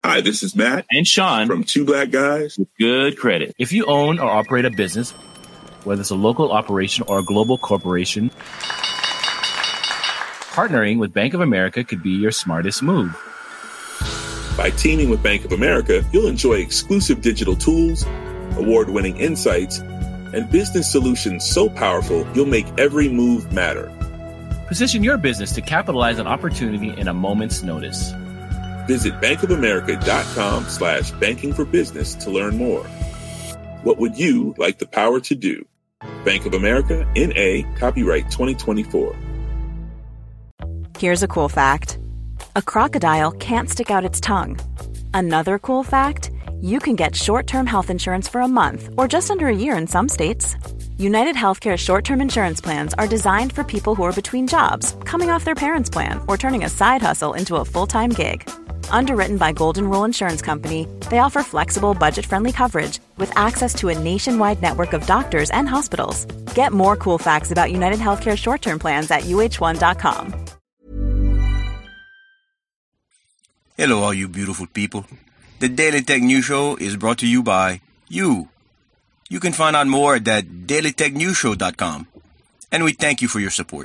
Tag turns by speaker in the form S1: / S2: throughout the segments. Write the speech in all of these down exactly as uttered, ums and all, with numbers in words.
S1: Hi, this is Matt
S2: and Sean
S1: from Two Black Guys
S2: with Good Credit. If you own or operate a business, whether it's a local operation or a global corporation, partnering with Bank of America could be your smartest move.
S1: By teaming with Bank of America, you'll enjoy exclusive digital tools, award-winning insights, and business solutions so powerful you'll make every move matter.
S2: Position your business to capitalize on opportunity in a moment's notice.
S1: Visit bankofamerica.com slash banking for business to learn more. What would you like the power to do? Bank of America, N A, copyright twenty twenty-four.
S3: Here's a cool fact. A crocodile can't stick out its tongue. Another cool fact, you can get short-term health insurance for a month or just under a year in some states. United Healthcare short-term insurance plans are designed for people who are between jobs, coming off their parents' plan, or turning a side hustle into a full-time gig. Underwritten by Golden Rule Insurance Company, they offer flexible, budget-friendly coverage with access to a nationwide network of doctors and hospitals. Get more cool facts about United Healthcare short-term plans at U H one dot com.
S4: Hello, all you beautiful people. The Daily Tech News Show is brought to you by you. You can find out more at that daily tech news show dot com. And we thank you for your support.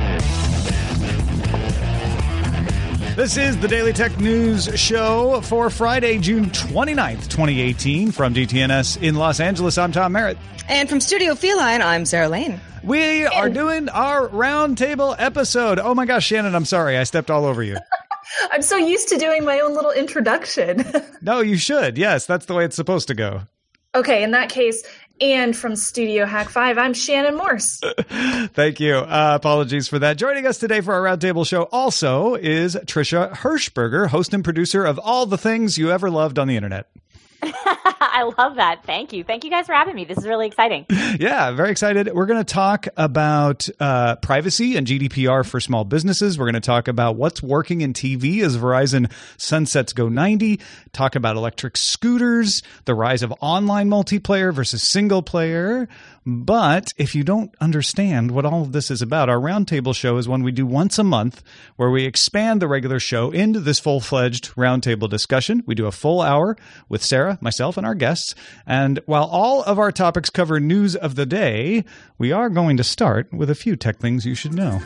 S5: This is the Daily Tech News Show for Friday, June twenty-ninth, twenty eighteen. From D T N S in Los Angeles, I'm Tom Merritt.
S6: And from Studio Feline, I'm Sarah Lane.
S5: We are doing our roundtable episode. Oh my gosh, Shannon, I'm sorry. I stepped all over you.
S7: I'm so used to doing my own little introduction.
S5: No, you should. Yes, that's the way it's supposed to go.
S7: Okay, in that case, and from Studio Hack five, I'm Shannon Morse.
S5: Thank you. Uh, apologies for that. Joining us today for our roundtable show also is Trisha Hirschberger, host and producer of all the things you ever loved on the internet.
S8: I love that. Thank you. Thank you guys for having me. This is really exciting.
S5: Yeah, very excited. We're going to talk about uh, privacy and G D P R for small businesses. We're going to talk about what's working in T V as Verizon sunsets Go ninety, talk about electric scooters, the rise of online multiplayer versus single player. But if you don't understand what all of this is about, our roundtable show is one we do once a month where we expand the regular show into this full-fledged roundtable discussion. We do a full hour with Sarah, myself, and our guests. And while all of our topics cover news of the day, we are going to start with a few tech things you should know.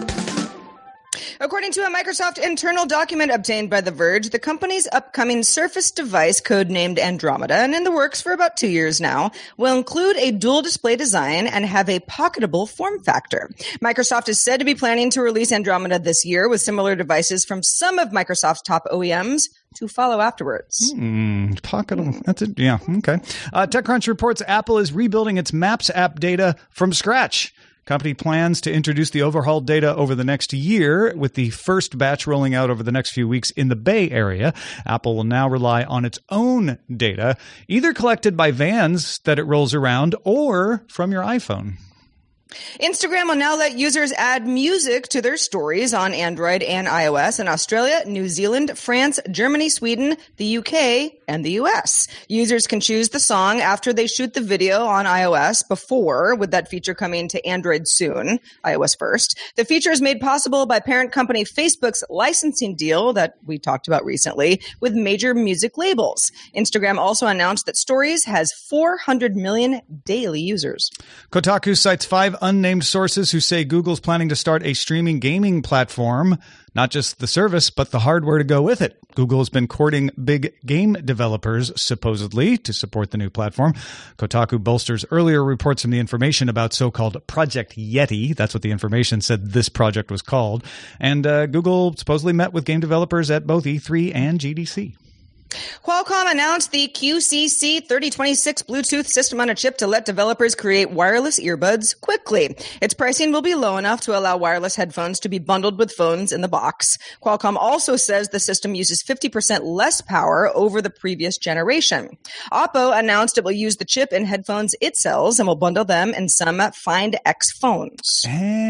S6: According to a Microsoft internal document obtained by The Verge, the company's upcoming Surface device, codenamed Andromeda, and in the works for about two years now, will include a dual display design and have a pocketable form factor. Microsoft is said to be planning to release Andromeda this year with similar devices from some of Microsoft's top O E Ms to follow afterwards.
S5: Hmm, pocketable. That's it. Yeah. Okay. Uh, TechCrunch reports Apple is rebuilding its Maps app data from scratch. Company plans to introduce the overhauled data over the next year, with the first batch rolling out over the next few weeks in the Bay Area. Apple will now rely on its own data, either collected by vans that it rolls around or from your iPhone.
S6: Instagram will now let users add music to their stories on Android and iOS in Australia, New Zealand, France, Germany, Sweden, the U K, and the U S. Users can choose the song after they shoot the video on iOS before, with that feature coming to Android soon, iOS first. The feature is made possible by parent company Facebook's licensing deal that we talked about recently with major music labels. Instagram also announced that Stories has four hundred million daily users.
S5: Kotaku cites five unnamed sources who say Google's planning to start a streaming gaming platform. Not just the service, but the hardware to go with it. Google has been courting big game developers, supposedly, to support the new platform. Kotaku bolsters earlier reports from The Information about so-called Project Yeti. That's what The Information said this project was called. And uh, Google supposedly met with game developers at both E three and G D C.
S6: Qualcomm announced the Q C C thirty twenty-six Bluetooth system on a chip to let developers create wireless earbuds quickly. Its pricing will be low enough to allow wireless headphones to be bundled with phones in the box. Qualcomm also says the system uses fifty percent less power over the previous generation. Oppo announced it will use the chip in headphones it sells and will bundle them in some Find X phones.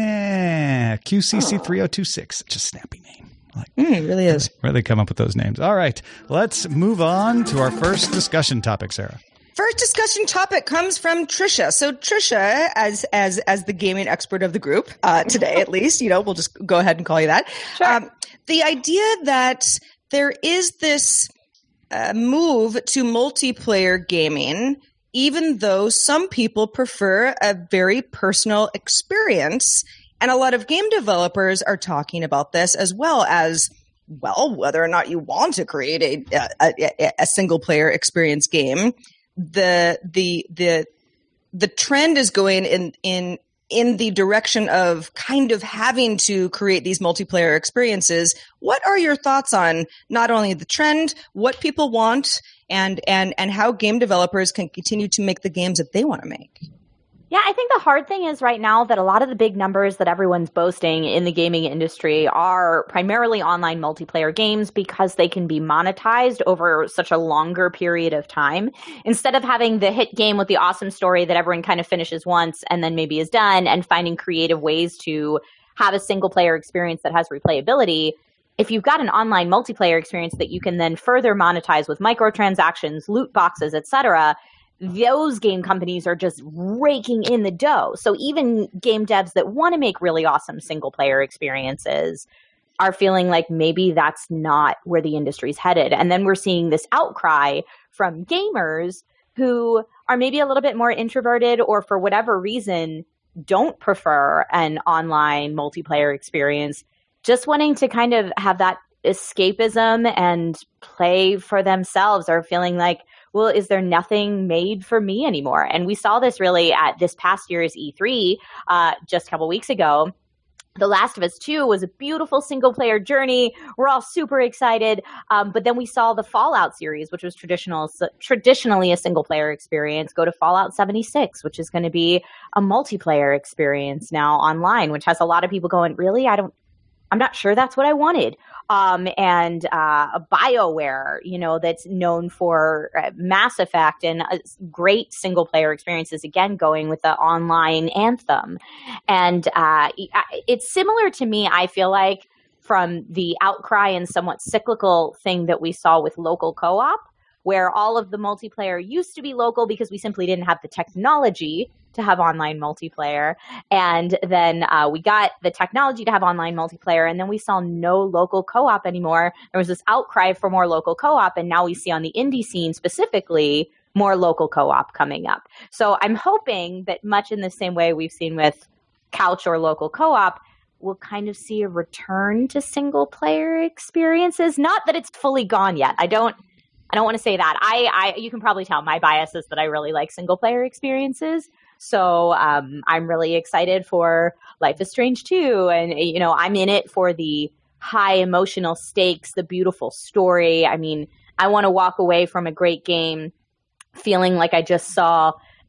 S5: Ah, Q C C three oh two six. Such a snappy name. Like,
S6: mm, it really is.
S5: Where they come up with those names. All right, let's move on to our first discussion topic, Sarah.
S6: First discussion topic comes from Trisha. So Trisha, as as as the gaming expert of the group, uh, today at least, you know, we'll just go ahead and call you that.
S8: Sure.
S6: Um, the idea that there is this uh, move to multiplayer gaming, even though some people prefer a very personal experience. And a lot of game developers are talking about this, as well as, well, whether or not you want to create a, a, a, a single player experience game. The, the, the, the trend is going in, in, in the direction of kind of having to create these multiplayer experiences. What are your thoughts on not only the trend, what people want, and, and, and how game developers can continue to make the games that they want to make?
S8: Yeah, I think the hard thing is right now that a lot of the big numbers that everyone's boasting in the gaming industry are primarily online multiplayer games because they can be monetized over such a longer period of time. Instead of having the hit game with the awesome story that everyone kind of finishes once and then maybe is done, and finding creative ways to have a single player experience that has replayability, if you've got an online multiplayer experience that you can then further monetize with microtransactions, loot boxes, et cetera, those game companies are just raking in the dough. So even game devs that want to make really awesome single player experiences are feeling like maybe that's not where the industry's headed. And then we're seeing this outcry from gamers who are maybe a little bit more introverted, or for whatever reason don't prefer an online multiplayer experience, just wanting to kind of have that escapism and play for themselves, or feeling like, well, is there nothing made for me anymore? And we saw this really at this past year's E three uh, just a couple weeks ago. The Last of Us two was a beautiful single-player journey. We're all super excited. Um, but then we saw the Fallout series, which was traditional, so traditionally a single-player experience, go to Fallout seventy-six, which is going to be a multiplayer experience now online, which has a lot of people going, really? I don't, I'm not sure that's what I wanted. Um, and uh, BioWare, you know, that's known for uh, Mass Effect and uh, great single player experiences, again, going with the online Anthem. And uh, it's similar to me, I feel like, from the outcry and somewhat cyclical thing that we saw with local co-op, where all of the multiplayer used to be local because we simply didn't have the technology to have online multiplayer. And then uh, we got the technology to have online multiplayer, and then we saw no local co-op anymore. There was this outcry for more local co-op, and now we see on the indie scene specifically more local co-op coming up. So I'm hoping that much in the same way we've seen with couch or local co-op, we'll kind of see a return to single player experiences. Not that it's fully gone yet. I don't I don't want to say that. I, I you can probably tell my bias is that I really like single player experiences. So um, I'm really excited for Life is Strange two. And, you know, I'm in it for the high emotional stakes, the beautiful story. I mean, I want to walk away from a great game feeling like I just saw,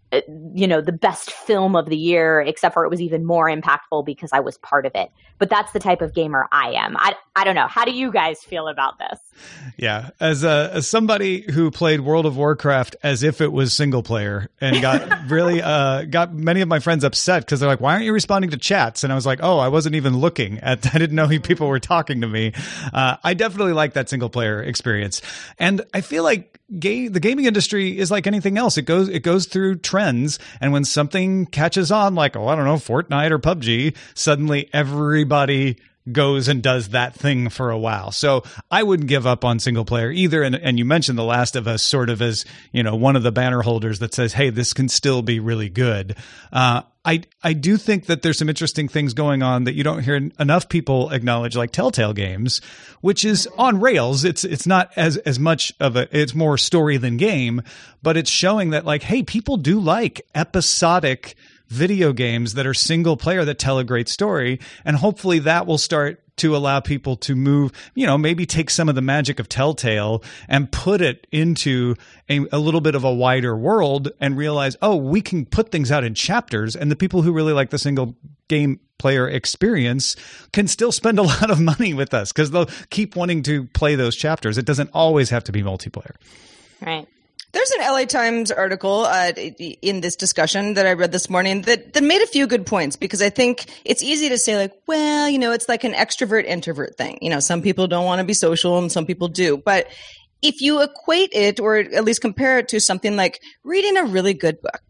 S8: you know, the best film of the year, except for it was even more impactful because I was part of it. But that's the type of gamer I am. I, I don't know. How do you guys feel about this?
S5: Yeah. As a, as somebody who played World of Warcraft as if it was single player and got really, uh, got many of my friends upset because they're like, why aren't you responding to chats? And I was like, oh, I wasn't even looking at, I didn't know people were talking to me. Uh, I definitely like that single player experience. And I feel like Ga- the gaming industry is like anything else. It goes it goes through trends, and when something catches on, like, oh, I don't know, Fortnite or P U B G, suddenly everybody goes and does that thing for a while. So I wouldn't give up on single player either. And and you mentioned The Last of Us sort of as, you know, one of the banner holders that says, hey, this can still be really good. Uh, I I do think that there's some interesting things going on that you don't hear enough people acknowledge, like Telltale Games, which is on rails. It's it's not as as much of a, it's more story than game, but it's showing that, like, hey, people do like episodic video games that are single player that tell a great story, and hopefully that will start to allow people to move, you know, maybe take some of the magic of Telltale and put it into a, a little bit of a wider world and realize, oh, we can put things out in chapters, and the people who really like the single game player experience can still spend a lot of money with us because they'll keep wanting to play those chapters. It doesn't always have to be multiplayer.
S8: Right.
S6: There's an L A Times article uh, in this discussion that I read this morning that, that made a few good points, because I think it's easy to say, like, well, you know, it's like an extrovert introvert thing. You know, some people don't want to be social and some people do. But if you equate it, or at least compare it to something like reading a really good book,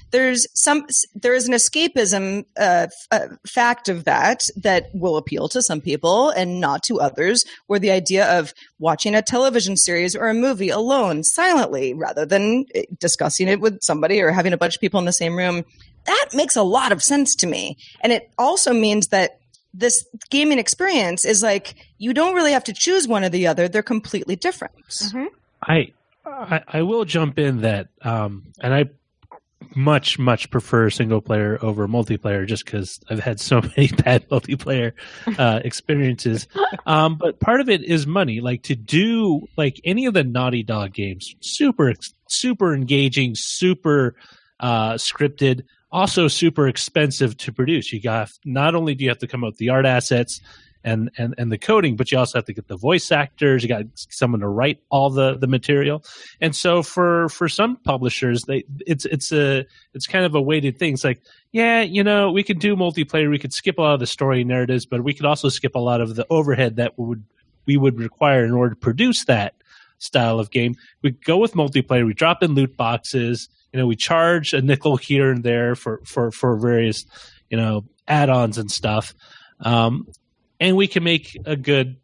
S6: there's some there is an escapism uh, f- uh, fact of that that will appeal to some people and not to others, where the idea of watching a television series or a movie alone silently rather than discussing it with somebody or having a bunch of people in the same room, that makes a lot of sense to me. And it also means that this gaming experience is like, you don't really have to choose one or the other. They're completely different.
S9: Mm-hmm. I, I I will jump in that, um, and I much, much prefer single player over multiplayer just because I've had so many bad multiplayer uh, experiences. Um, but part of it is money. Like to do like any of the Naughty Dog games, super, super engaging, super uh, scripted, also super expensive to produce. You got, not only do you have to come up with the art assets and, and, and the coding, but you also have to get the voice actors. You got someone to write all the, the material. And so for, for some publishers, they, it's, it's a, it's kind of a weighted thing. It's like, yeah, you know, we could do multiplayer. We could skip a lot of the story narratives, but we could also skip a lot of the overhead that would, we would require in order to produce that style of game. We go with multiplayer. We drop in loot boxes. You know, we charge a nickel here and there for, for, for various, you know, add-ons and stuff. Um, and we can make a good,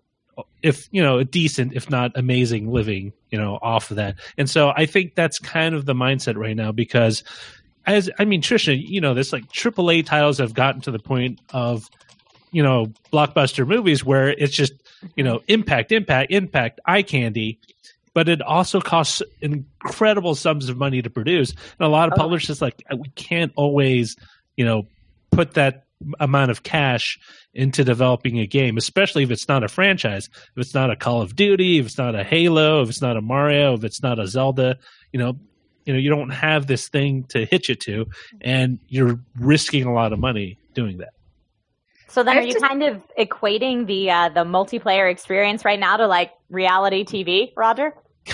S9: if, you know, a decent, if not amazing living, you know, off of that. And so I think that's kind of the mindset right now because as, I mean, Trisha, you know, this like triple A titles have gotten to the point of, you know, blockbuster movies where it's just, you know, impact, impact, impact, eye candy. But it also costs incredible sums of money to produce. And a lot of publishers like, we can't always, you know, put that amount of cash into developing a game, especially if it's not a franchise. If it's not a Call of Duty, if it's not a Halo, if it's not a Mario, if it's not a Zelda, you know, you know, you don't have this thing to hitch it to, and you're risking a lot of money doing that.
S8: So then, are you kind of equating the uh, the multiplayer experience right now to like reality T V, Roger?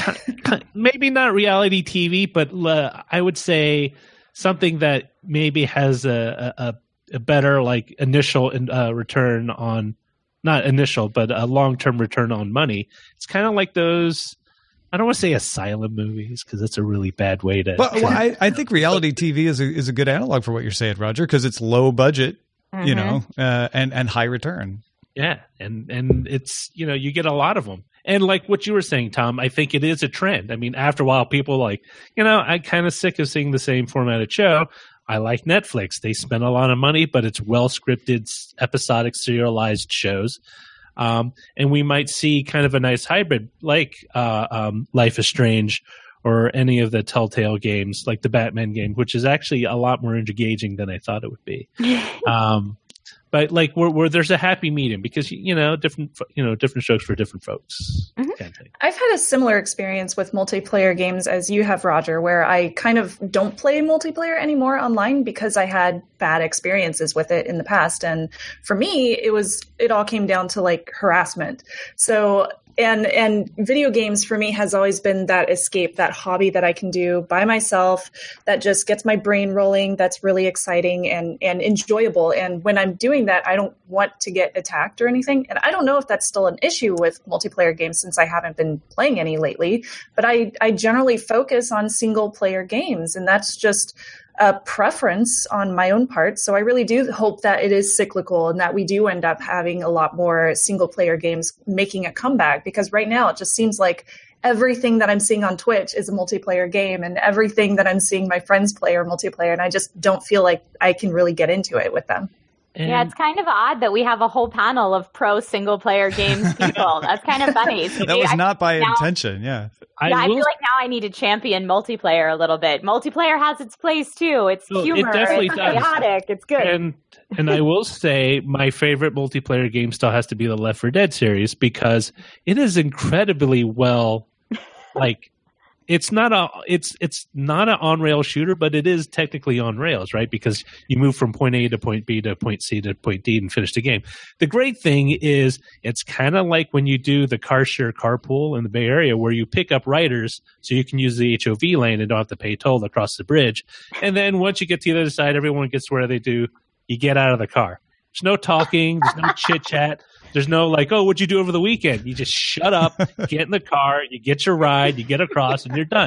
S9: Maybe not reality T V, but uh, I would say something that maybe has a, a, a better like initial uh, return on, not initial, but a long term return on money. It's kind of like those. I don't want to say asylum movies because that's a really bad way to.
S5: But well, I, I think reality T V is a, is a good analog for what you're saying, Roger, because it's low budget. Mm-hmm. You know, uh, and and high return.
S9: Yeah, and and it's, you know, you get a lot of them. And like what you were saying, Tom, I think it is a trend. I mean, after a while, people like, you know, I'm kind of sick of seeing the same formatted show. I like Netflix. They spend a lot of money, but it's well scripted, episodic, serialized shows. Um, and we might see kind of a nice hybrid, like uh, um, Life is Strange, or any of the Telltale games, like the Batman game, which is actually a lot more engaging than I thought it would be. um, but like where, where there's a happy medium, because you know different you know different shows for different folks.
S7: Mm-hmm. Kind of I've had a similar experience with multiplayer games as you have, Roger, where I kind of don't play multiplayer anymore online because I had bad experiences with it in the past, and for me, it was it all came down to like harassment. So. And and video games for me has always been that escape, that hobby that I can do by myself, that just gets my brain rolling, that's really exciting and, and enjoyable. And when I'm doing that, I don't want to get attacked or anything. And I don't know if that's still an issue with multiplayer games since I haven't been playing any lately. But I, I generally focus on single player games, and that's just a preference on my own part. So I really do hope that it is cyclical and that we do end up having a lot more single player games making a comeback, because right now it just seems like everything that I'm seeing on Twitch is a multiplayer game, and everything that I'm seeing my friends play are multiplayer, and I just don't feel like I can really get into it with them.
S8: And yeah, it's kind of odd that we have a whole panel of pro single player games people. That's kind of funny. So
S5: that was
S8: I
S5: not by
S8: now,
S5: intention, yeah.
S8: I, yeah, I feel like now I need to champion multiplayer a little bit. Multiplayer has its place too. It's so humor, it definitely it's does. Chaotic, it's good.
S9: And and I will say my favorite multiplayer game still has to be the Left four Dead series, because it is incredibly well, like, It's not a it's it's not an on rail shooter, but it is technically on rails, right? Because you move from point A to point B to point C to point D and finish the game. The great thing is it's kind of like when you do the car share carpool in the Bay Area, where you pick up riders so you can use the H O V lane and don't have to pay toll across the bridge. And then once you get to the other side, everyone gets where they do. You get out of the car. There's no talking. There's no chit chat. There's no like, oh, what'd you do over the weekend? You just shut up, get in the car, you get your ride, you get across, and you're done.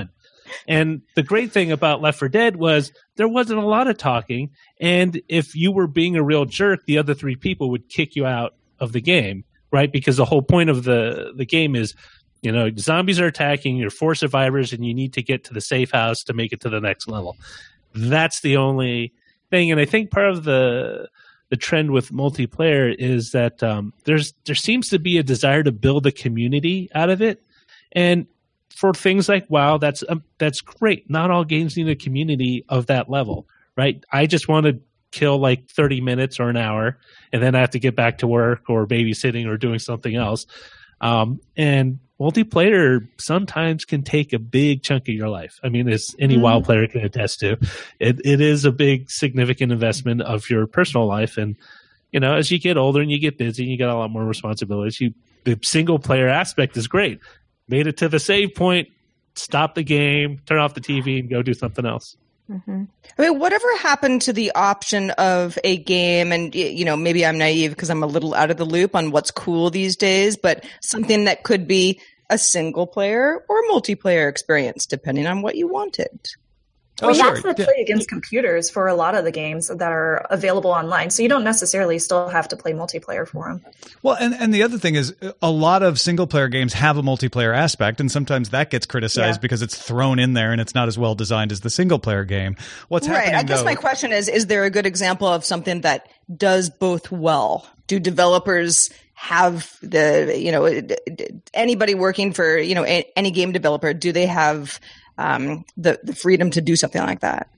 S9: And the great thing about Left four Dead was there wasn't a lot of talking. And if you were being a real jerk, the other three people would kick you out of the game, right? Because the whole point of the, the game is, you know, zombies are attacking, you're four survivors, and you need to get to the safe house to make it to the next level. That's the only thing. And I think part of the the trend with multiplayer is that um, there's there seems to be a desire to build a community out of it. And for things like WoW, that's um, that's great. Not all games need a community of that level, right? I just want to kill like thirty minutes or an hour, and then I have to get back to work or babysitting or doing something else. Um, and multiplayer sometimes can take a big chunk of your life. I mean, as any mm-hmm. WoW player can attest to, it, it is a big, significant investment of your personal life. And, you know, as you get older and you get busy and you get a lot more responsibilities, you, the single player aspect is great. Made it to the save point, stop the game, turn off the T V, and go do something else.
S6: Mm-hmm. I mean, whatever happened to the option of a game, and, you know, maybe I'm naive because I'm a little out of the loop on what's cool these days, but something that could be a single player or multiplayer experience, depending on what you wanted.
S7: Well, oh, that's sure. the play against computers for a lot of the games that are available online. So you don't necessarily still have to play multiplayer for them.
S5: Well, and, and the other thing is a lot of single player games have a multiplayer aspect, and sometimes that gets criticized yeah. because it's thrown in there and it's not as well designed as the single player game. What's
S6: right.
S5: happening,
S6: I guess
S5: though,
S6: my question is, is there a good example of something that does both well? Do developers have the, you know, anybody working for, you know, any game developer, do they have um, the, the freedom to do something like that?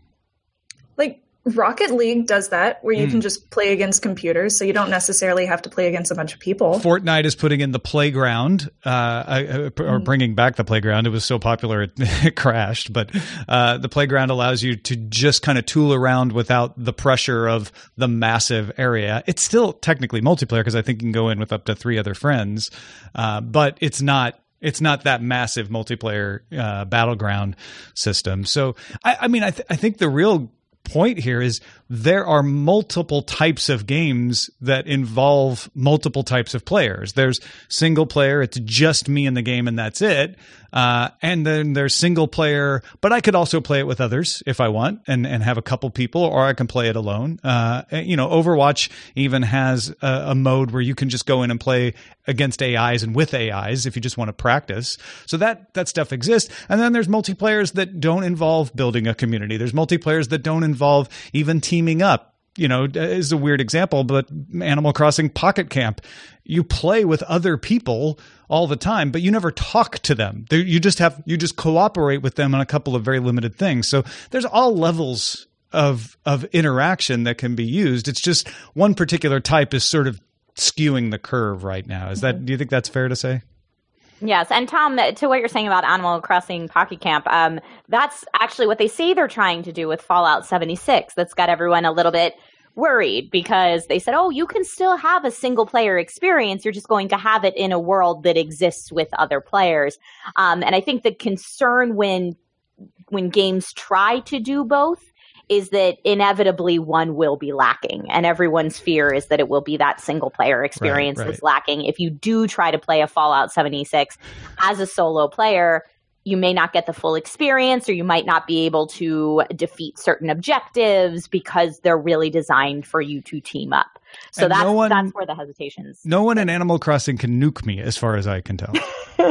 S7: Like Rocket League does that, where you
S5: Mm.
S7: can just play against computers, so you don't necessarily have to play against a bunch of people.
S5: Fortnite is putting in the playground, uh, uh, or bringing back the playground. It was so popular it, it crashed, but uh, the playground allows you to just kind of tool around without the pressure of the massive area. It's still technically multiplayer because I think you can go in with up to three other friends, uh, but it's not. It's not that massive multiplayer uh, battleground system. So, I, I mean, I, th- I think the real point here is there are multiple types of games that involve multiple types of players. There's single player, it's just me in the game and that's it. Uh, and then there's single player, but I could also play it with others if I want and, and have a couple people, or I can play it alone. Uh, you know, Overwatch even has a, a mode where you can just go in and play against A Is and with A Is if you just want to practice. So that, that stuff exists. And then there's multiplayers that don't involve building a community. There's multiplayers that don't involve even teaming up. You know, is a weird example, but Animal Crossing Pocket Camp, you play with other people all the time, but you never talk to them. They're, you just have, you just cooperate with them on a couple of very limited things. So there's all levels of, of interaction that can be used. It's just one particular type is sort of skewing the curve right now. Is that, do you think that's fair to say?
S8: Yes. And Tom, to what you're saying about Animal Crossing Pocket Camp, um, that's actually what they say they're trying to do with Fallout seventy-six. That's got everyone a little bit worried because they said, oh, you can still have a single player experience. You're just going to have it in a world that exists with other players. Um, and I think the concern when when games try to do both is that inevitably one will be lacking. And everyone's fear is that it will be that single player experience right, right. that's lacking. If you do try to play a Fallout seventy-six as a solo player, you may not get the full experience, or you might not be able to defeat certain objectives because they're really designed for you to team up. So that's, no one, that's where the hesitations.
S5: No one in Animal Crossing can nuke me as far as I can tell.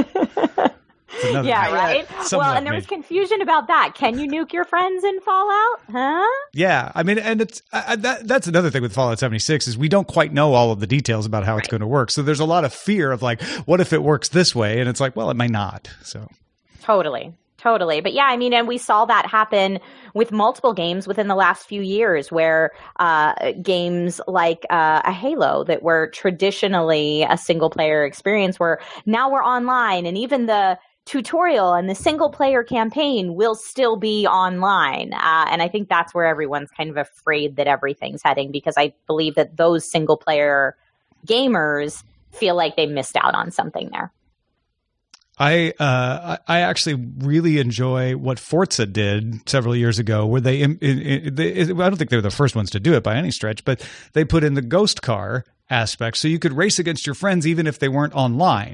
S8: Yeah, right? Well, and there was confusion about that. Can you nuke your friends in Fallout? Huh?
S5: Yeah. I mean, and it's uh, that, that's another thing with Fallout seventy-six is we don't quite know all of the details about how right. it's going to work. So there's a lot of fear of like, what if it works this way? And it's like, well, it might not. So
S8: Totally. Totally. But yeah, I mean, and we saw that happen with multiple games within the last few years where uh, games like uh, a Halo that were traditionally a single player experience where now we're online, and even the tutorial and the single player campaign will still be online. Uh, and I think that's where everyone's kind of afraid that everything's heading, because I believe that those single player gamers feel like they missed out on something there.
S5: I uh, I actually really enjoy what Forza did several years ago, where they, it, it, they I don't think they were the first ones to do it by any stretch, but they put in the ghost car aspect, so you could race against your friends even if they weren't online.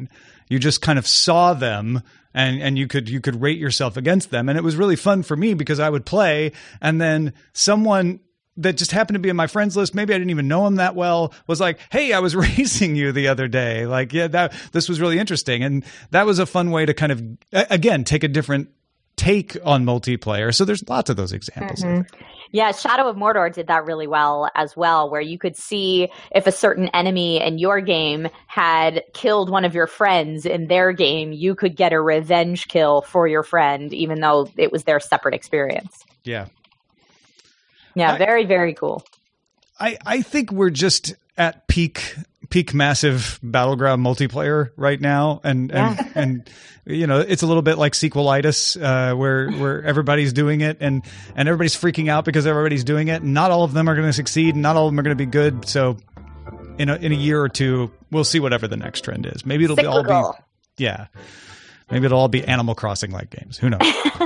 S5: You just kind of saw them. And and you could you could rate yourself against them. And it was really fun for me because I would play, and then someone that just happened to be in my friends list, maybe I didn't even know him that well, was like, hey, I was racing you the other day. Like, yeah, that this was really interesting. And that was a fun way to kind of, again, take a different take on multiplayer. So there's lots of those examples.
S8: Mm-hmm. Yeah, Shadow of Mordor did that really well as well, where you could see if a certain enemy in your game had killed one of your friends in their game, you could get a revenge kill for your friend, even though it was their separate experience.
S5: Yeah.
S8: Yeah,
S5: I,
S8: very, very cool.
S5: I, I think we're just at peak peak massive battleground multiplayer right now, and and,
S8: Yeah.
S5: and you know, it's a little bit like sequelitis, uh, where where everybody's doing it and and everybody's freaking out because everybody's doing it. And not all of them are going to succeed, and not all of them are going to be good. So in a in a year or two, we'll see whatever the next trend is. Maybe it'll be all be yeah, maybe it'll all be Animal Crossing like games. Who knows?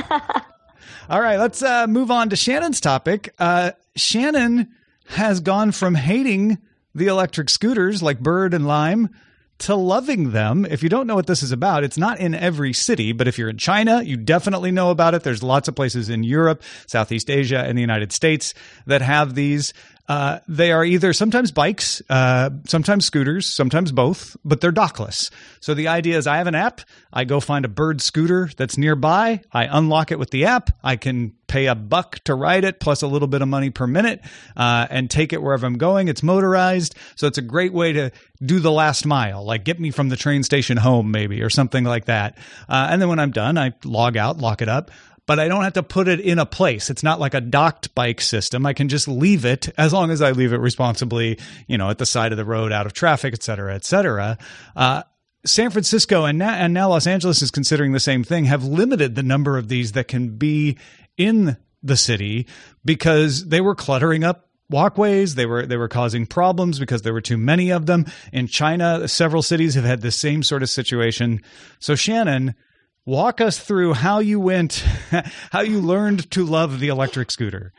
S5: All right, let's uh, move on to Shannon's topic. Uh, Shannon has gone from hating the electric scooters like Bird and Lime to loving them. If you don't know what this is about, it's not in every city, but if you're in China, you definitely know about it. There's lots of places in Europe, Southeast Asia, and the United States that have these. Uh, they are either sometimes bikes, uh, sometimes scooters, sometimes both, but they're dockless. So the idea is I have an app. I go find a Bird scooter that's nearby. I unlock it with the app. I can pay a buck to ride it plus a little bit of money per minute, uh, and take it wherever I'm going. It's motorized. So it's a great way to do the last mile, like get me from the train station home maybe, or something like that. Uh, and then when I'm done, I log out, lock it up. But I don't have to put it in a place. It's not like a docked bike system. I can just leave it as long as I leave it responsibly, you know, at the side of the road, out of traffic, et cetera, et cetera. Uh, San Francisco and now, and now Los Angeles is considering the same thing, have limited the number of these that can be in the city because they were cluttering up walkways. They were they were causing problems because there were too many of them. In China, several cities have had the same sort of situation. So Shannon, walk us through how you went, how you learned to love the electric scooter.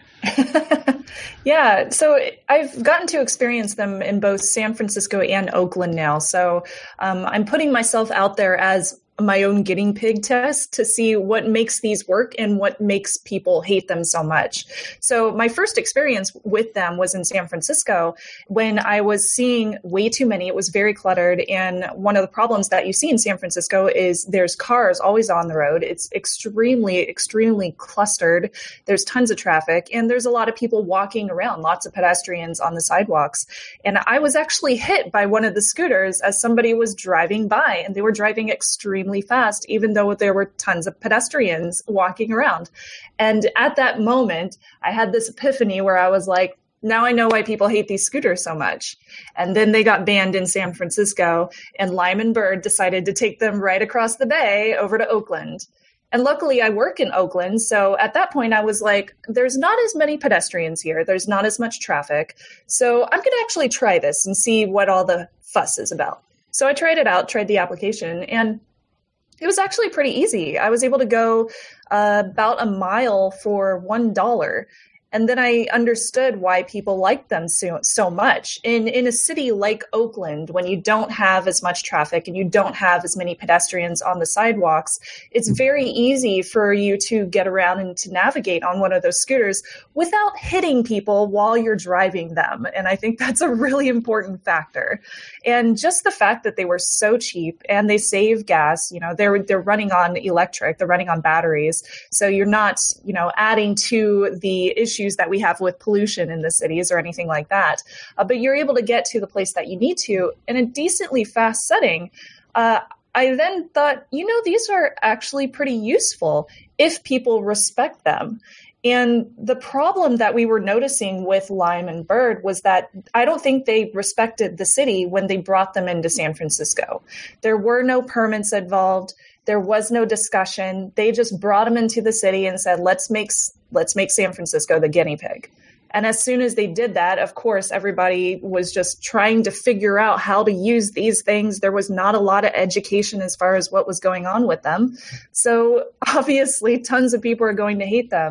S7: Yeah, so I've gotten to experience them in both San Francisco and Oakland now. So um, I'm putting myself out there as my own guinea pig test to see what makes these work and what makes people hate them so much. So my first experience with them was in San Francisco when I was seeing way too many. It was very cluttered. And one of the problems that you see in San Francisco is there's cars always on the road. It's extremely, extremely clustered. There's tons of traffic and there's a lot of people walking around, lots of pedestrians on the sidewalks. And I was actually hit by one of the scooters as somebody was driving by, and they were driving extremely fast, even though there were tons of pedestrians walking around. And at that moment, I had this epiphany where I was like, now I know why people hate these scooters so much. And then they got banned in San Francisco, and Lime and Bird decided to take them right across the bay over to Oakland. And luckily I work in Oakland. So at that point I was like, there's not as many pedestrians here. There's not as much traffic. So I'm going to actually try this and see what all the fuss is about. So I tried it out, tried the application, and it was actually pretty easy. I was able to go uh, about a mile for one dollar. And then I understood why people like them so, so much. In in a city like Oakland, when you don't have as much traffic and you don't have as many pedestrians on the sidewalks, it's very easy for you to get around and to navigate on one of those scooters without hitting people while you're driving them. And I think that's a really important factor. And just the fact that they were so cheap and they save gas, you know, they're they're running on electric, they're running on batteries. So you're not, you know, adding to the issue that we have with pollution in the cities or anything like that. Uh, but you're able to get to the place that you need to in a decently fast setting. Uh, I then thought, you know, these are actually pretty useful if people respect them. And the problem that we were noticing with Lime and Bird was that I don't think they respected the city when they brought them into San Francisco. There were no permits involved. There was no discussion. They just brought them into the city and said, let's make let's make San Francisco the guinea pig. And as soon as they did that, of course, everybody was just trying to figure out how to use these things. There was not a lot of education as far as what was going on with them. So obviously, tons of people are going to hate them.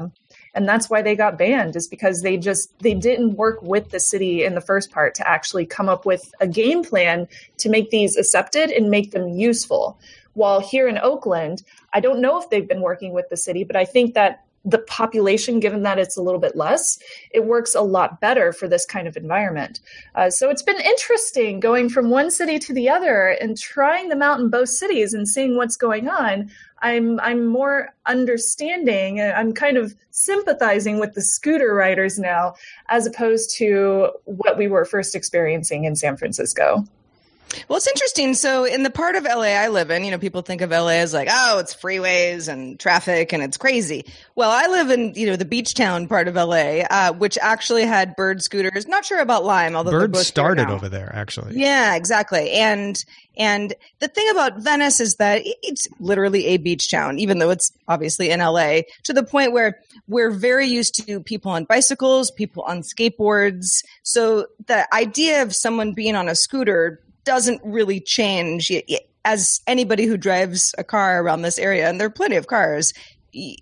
S7: And that's why they got banned, is because they just, they didn't work with the city in the first part to actually come up with a game plan to make these accepted and make them useful. While here in Oakland, I don't know if they've been working with the city, but I think that the population, given that it's a little bit less, it works a lot better for this kind of environment. Uh, so it's been interesting going from one city to the other and trying them out in both cities and seeing what's going on. I'm I'm more understanding. I'm kind of sympathizing with the scooter riders now, as opposed to what we were first experiencing in San Francisco.
S6: Well, it's interesting. So in the part of L A I live in, you know, people think of L A as like, oh, it's freeways and traffic and it's crazy. Well, I live in, you know, the beach town part of L A, uh, which actually had Bird scooters. Not sure about Lime, although
S5: Bird
S6: both
S5: started over there, actually.
S6: Yeah, exactly. And and the thing about Venice is that it's literally a beach town, even though it's obviously in L A, to the point where we're very used to people on bicycles, people on skateboards. So the idea of someone being on a scooter doesn't really change. As anybody who drives a car around this area, and there are plenty of cars, the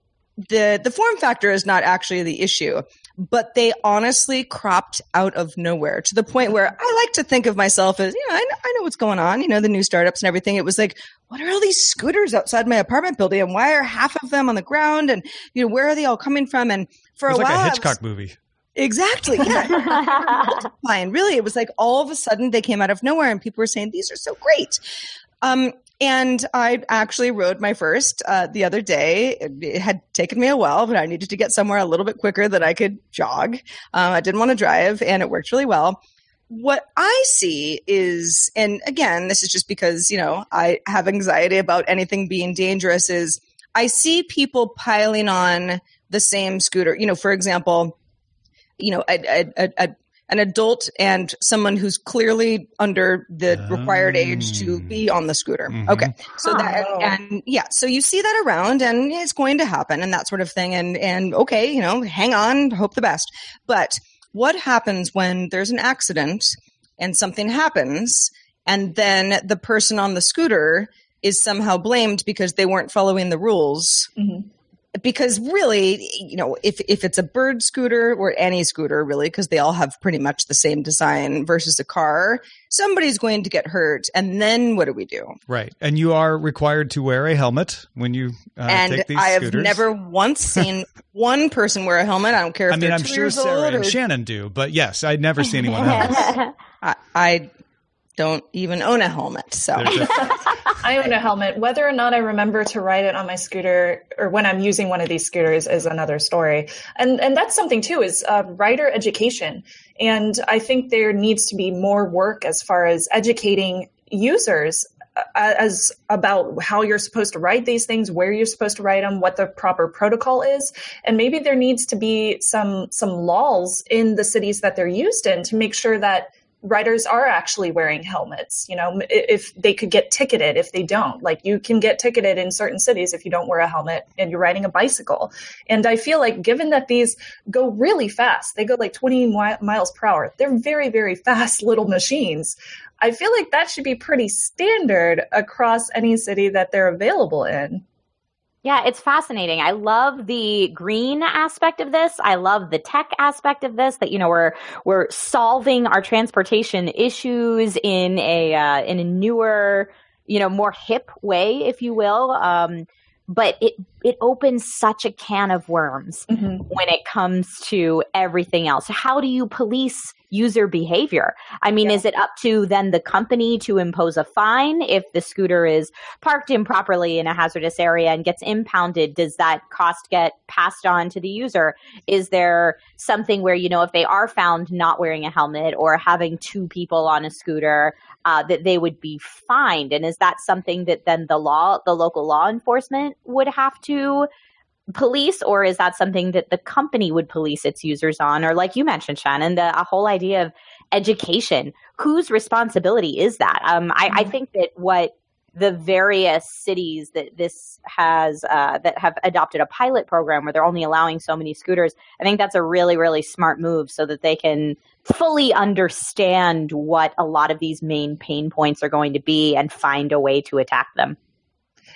S6: the form factor is not actually the issue, but they honestly cropped out of nowhere to the point where I like to think of myself as, you know, I know, I know what's going on, you know, the new startups and everything. It was like, what are all these scooters outside my apartment building, and why are half of them on the ground, and, you know, where are they all coming from? And for
S5: it was
S6: a
S5: like
S6: while,
S5: a Hitchcock
S6: was,
S5: movie.
S6: Exactly. Yeah. Fine. Really, it was like all of a sudden they came out of nowhere and people were saying, these are so great. Um, and I actually rode my first uh, the other day. It, it had taken me a while, but I needed to get somewhere a little bit quicker that I could jog. Uh, I didn't want to drive, and it worked really well. What I see is, and again, this is just because, you know, I have anxiety about anything being dangerous, is I see people piling on the same scooter. You know, for example, you know, a, a, a, an adult and someone who's clearly under the um, required age to be on the scooter. Mm-hmm. Okay. So oh. that, and, and yeah, so you see that around, and it's going to happen and that sort of thing. And, and okay, you know, hang on, hope the best. But what happens when there's an accident and something happens, and then the person on the scooter is somehow blamed because they weren't following the rules? Mm-hmm. Because really, you know, if if it's a Bird scooter or any scooter, really, because they all have pretty much the same design versus a car, somebody's going to get hurt. And then what do we do?
S5: Right. And you are required to wear a helmet when you uh,
S6: and
S5: take these
S6: I have
S5: scooters.
S6: never once seen one person wear a helmet. I don't care if
S5: I mean,
S6: they're
S5: I'm
S6: two
S5: sure
S6: years
S5: Sarah
S6: old
S5: and
S6: or...
S5: Shannon do, but yes, I'd never see anyone else.
S6: I, I don't even own a helmet, so...
S7: I own a helmet. Whether or not I remember to ride it on my scooter or when I'm using one of these scooters is another story. And and that's something too, is uh, rider education. And I think there needs to be more work as far as educating users uh, as about how you're supposed to ride these things, where you're supposed to ride them, what the proper protocol is. And maybe there needs to be some some laws in the cities that they're used in to make sure that riders are actually wearing helmets. You know, if they could get ticketed if they don't. Like, you can get ticketed in certain cities if you don't wear a helmet and you're riding a bicycle. And I feel like, given that these go really fast, they go like twenty miles per hour. They're very, very fast little machines. I feel like that should be pretty standard across any city that they're available in.
S8: Yeah, it's fascinating. I love the green aspect of this. I love the tech aspect of this, that, you know, we're we're solving our transportation issues in a uh, in a newer, you know, more hip way, if you will. Um, but it it opens such a can of worms mm-hmm. when it comes to everything else. How do you police user behavior? I mean, yeah. is it up to then the company to impose a fine if the scooter is parked improperly in a hazardous area and gets impounded? Does that cost get passed on to the user? Is there something where, you know, if they are found not wearing a helmet or having two people on a scooter, uh, that they would be fined? And is that something that then the law, the local law enforcement would have to police, or is that something that the company would police its users on? Or, like you mentioned, Shannon, the a whole idea of education. Whose responsibility is that? Um, I, I think that what the various cities that this has uh, that have adopted a pilot program where they're only allowing so many scooters, I think that's a really, really smart move so that they can fully understand what a lot of these main pain points are going to be and find a way to attack them.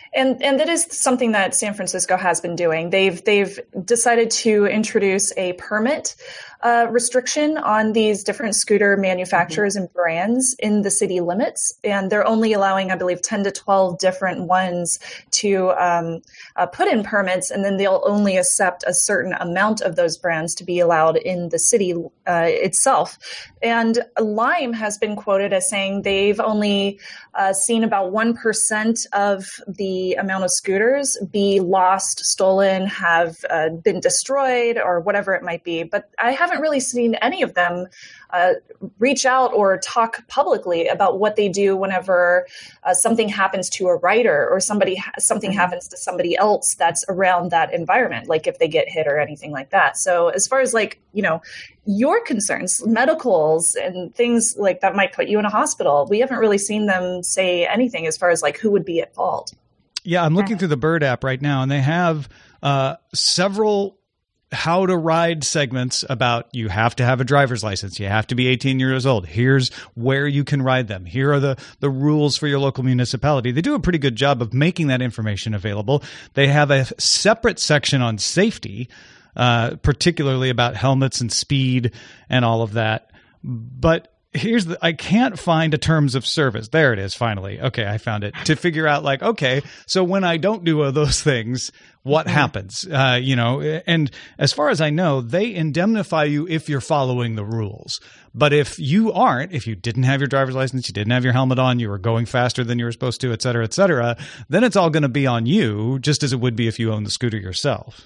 S7: And and that is something that San Francisco has been doing. They've they've decided to introduce a permit uh, restriction on these different scooter manufacturers mm-hmm. and brands in the city limits, and they're only allowing, I believe, ten to twelve different ones to um, uh, put in permits, and then they'll only accept a certain amount of those brands to be allowed in the city uh, itself. And Lime has been quoted as saying they've only uh, seen about one percent of the amount of scooters be lost, stolen, have uh, been destroyed, or whatever it might be. But I haven't really seen any of them uh, reach out or talk publicly about what they do whenever uh, something happens to a rider or somebody ha- something mm-hmm. happens to somebody else that's around that environment, like if they get hit or anything like that. So as far as like, you know, your concerns, medicals and things like that might put you in a hospital, we haven't really seen them say anything as far as like who would be at fault.
S5: Yeah, I'm looking through the Bird app right now, and they have uh, several how to ride segments about you have to have a driver's license. You have to be eighteen years old. Here's where you can ride them. Here are the, the rules for your local municipality. They do a pretty good job of making that information available. They have a separate section on safety, uh, particularly about helmets and speed and all of that. But here's the, I can't find a terms of service. There it is. Finally. Okay. I found it to figure out like, okay, so when I don't do those things, what mm-hmm. happens? Uh, you know, and as far as I know, they indemnify you if you're following the rules. But if you aren't, if you didn't have your driver's license, you didn't have your helmet on, you were going faster than you were supposed to, et cetera, et cetera, then it's all going to be on you, just as it would be if you owned the scooter yourself.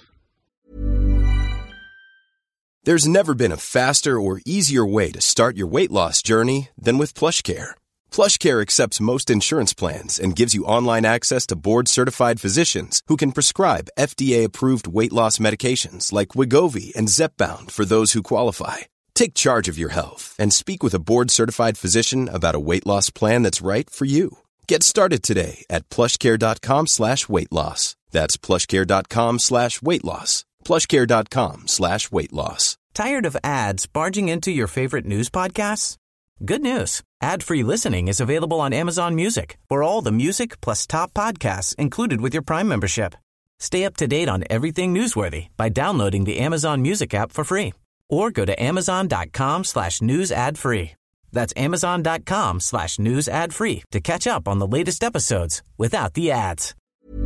S10: There's never been a faster or easier way to start your weight loss journey than with PlushCare. PlushCare accepts most insurance plans and gives you online access to board-certified physicians who can prescribe F D A-approved weight loss medications like Wegovy and Zepbound for those who qualify. Take charge of your health and speak with a board-certified physician about a weight loss plan that's right for you. Get started today at plushcare.com slash weight loss. That's plushcare.com slash weight loss. plushcare.com slash weight loss.
S11: Tired of ads barging into your favorite news podcasts? Good news. Ad-free listening is available on Amazon Music for all the music plus top podcasts included with your Prime membership. Stay up to date on everything newsworthy by downloading the Amazon Music app for free or go to amazon.com slash news ad free. That's amazon.com slash news ad free to catch up on the latest episodes without the ads.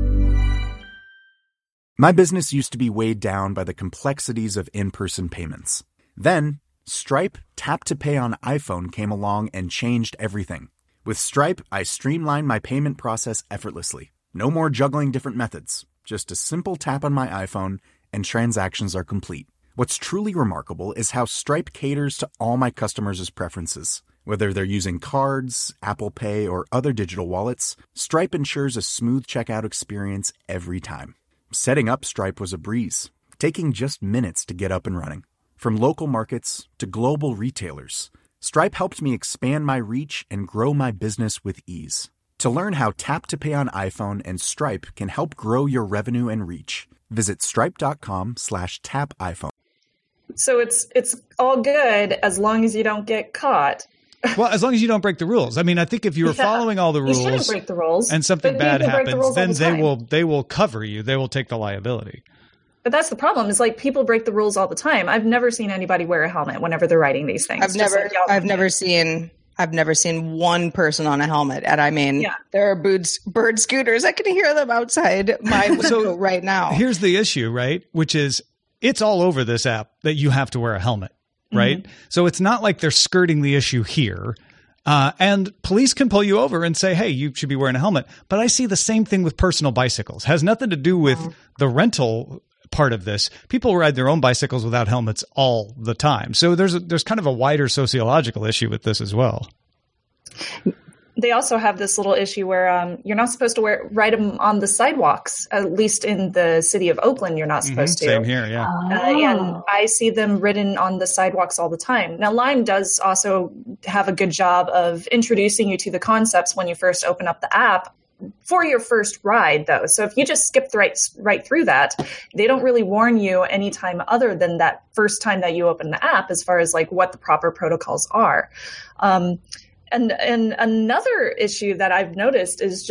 S12: My business used to be weighed down by the complexities of in-person payments. Then, Stripe Tap to Pay on iPhone came along and changed everything. With Stripe, I streamlined my payment process effortlessly. No more juggling different methods. Just a simple tap on my iPhone and transactions are complete. What's truly remarkable is how Stripe caters to all my customers' preferences. Whether they're using cards, Apple Pay, or other digital wallets, Stripe ensures a smooth checkout experience every time. Setting up Stripe was a breeze, taking just minutes to get up and running. From local markets to global retailers, Stripe helped me expand my reach and grow my business with ease. To learn how Tap to Pay on iPhone and Stripe can help grow your revenue and reach, visit stripe.com slash tap iPhone.
S7: So it's it's all good as long as you don't get caught.
S5: Well, as long as you don't break the rules. I mean, I think if you were yeah, following all the rules,
S7: you shouldn't break the rules,
S5: and something bad happens,
S7: the
S5: then
S7: the
S5: they will they will cover you. They will take the liability.
S7: But that's the problem. Is like people break the rules all the time. I've never seen anybody wear a helmet whenever they're riding these things.
S6: I've never like I've never seen I've never seen one person on a helmet. And I mean, yeah. there are bird, bird scooters. I can hear them outside my window so right now.
S5: Here's the issue, right? Which is it's all over this app that you have to wear a helmet, right? Mm-hmm. So it's not like they're skirting the issue here. Uh, and police can pull you over and say, hey, you should be wearing a helmet. But I see the same thing with personal bicycles. Has nothing to do with oh. the rental part of this. People ride their own bicycles without helmets all the time. So there's a, there's kind of a wider sociological issue with this as well.
S7: They also have this little issue where um, you're not supposed to wear ride them on the sidewalks. At least in the city of Oakland, you're not supposed
S5: mm-hmm.
S7: to.
S5: Same here, yeah.
S7: Uh, and I see them ridden on the sidewalks all the time. Now, Lime does also have a good job of introducing you to the concepts when you first open up the app for your first ride, though. So if you just skip right right through that, they don't really warn you anytime other than that first time that you open the app as far as like what the proper protocols are. Um, And and another issue that I've noticed is just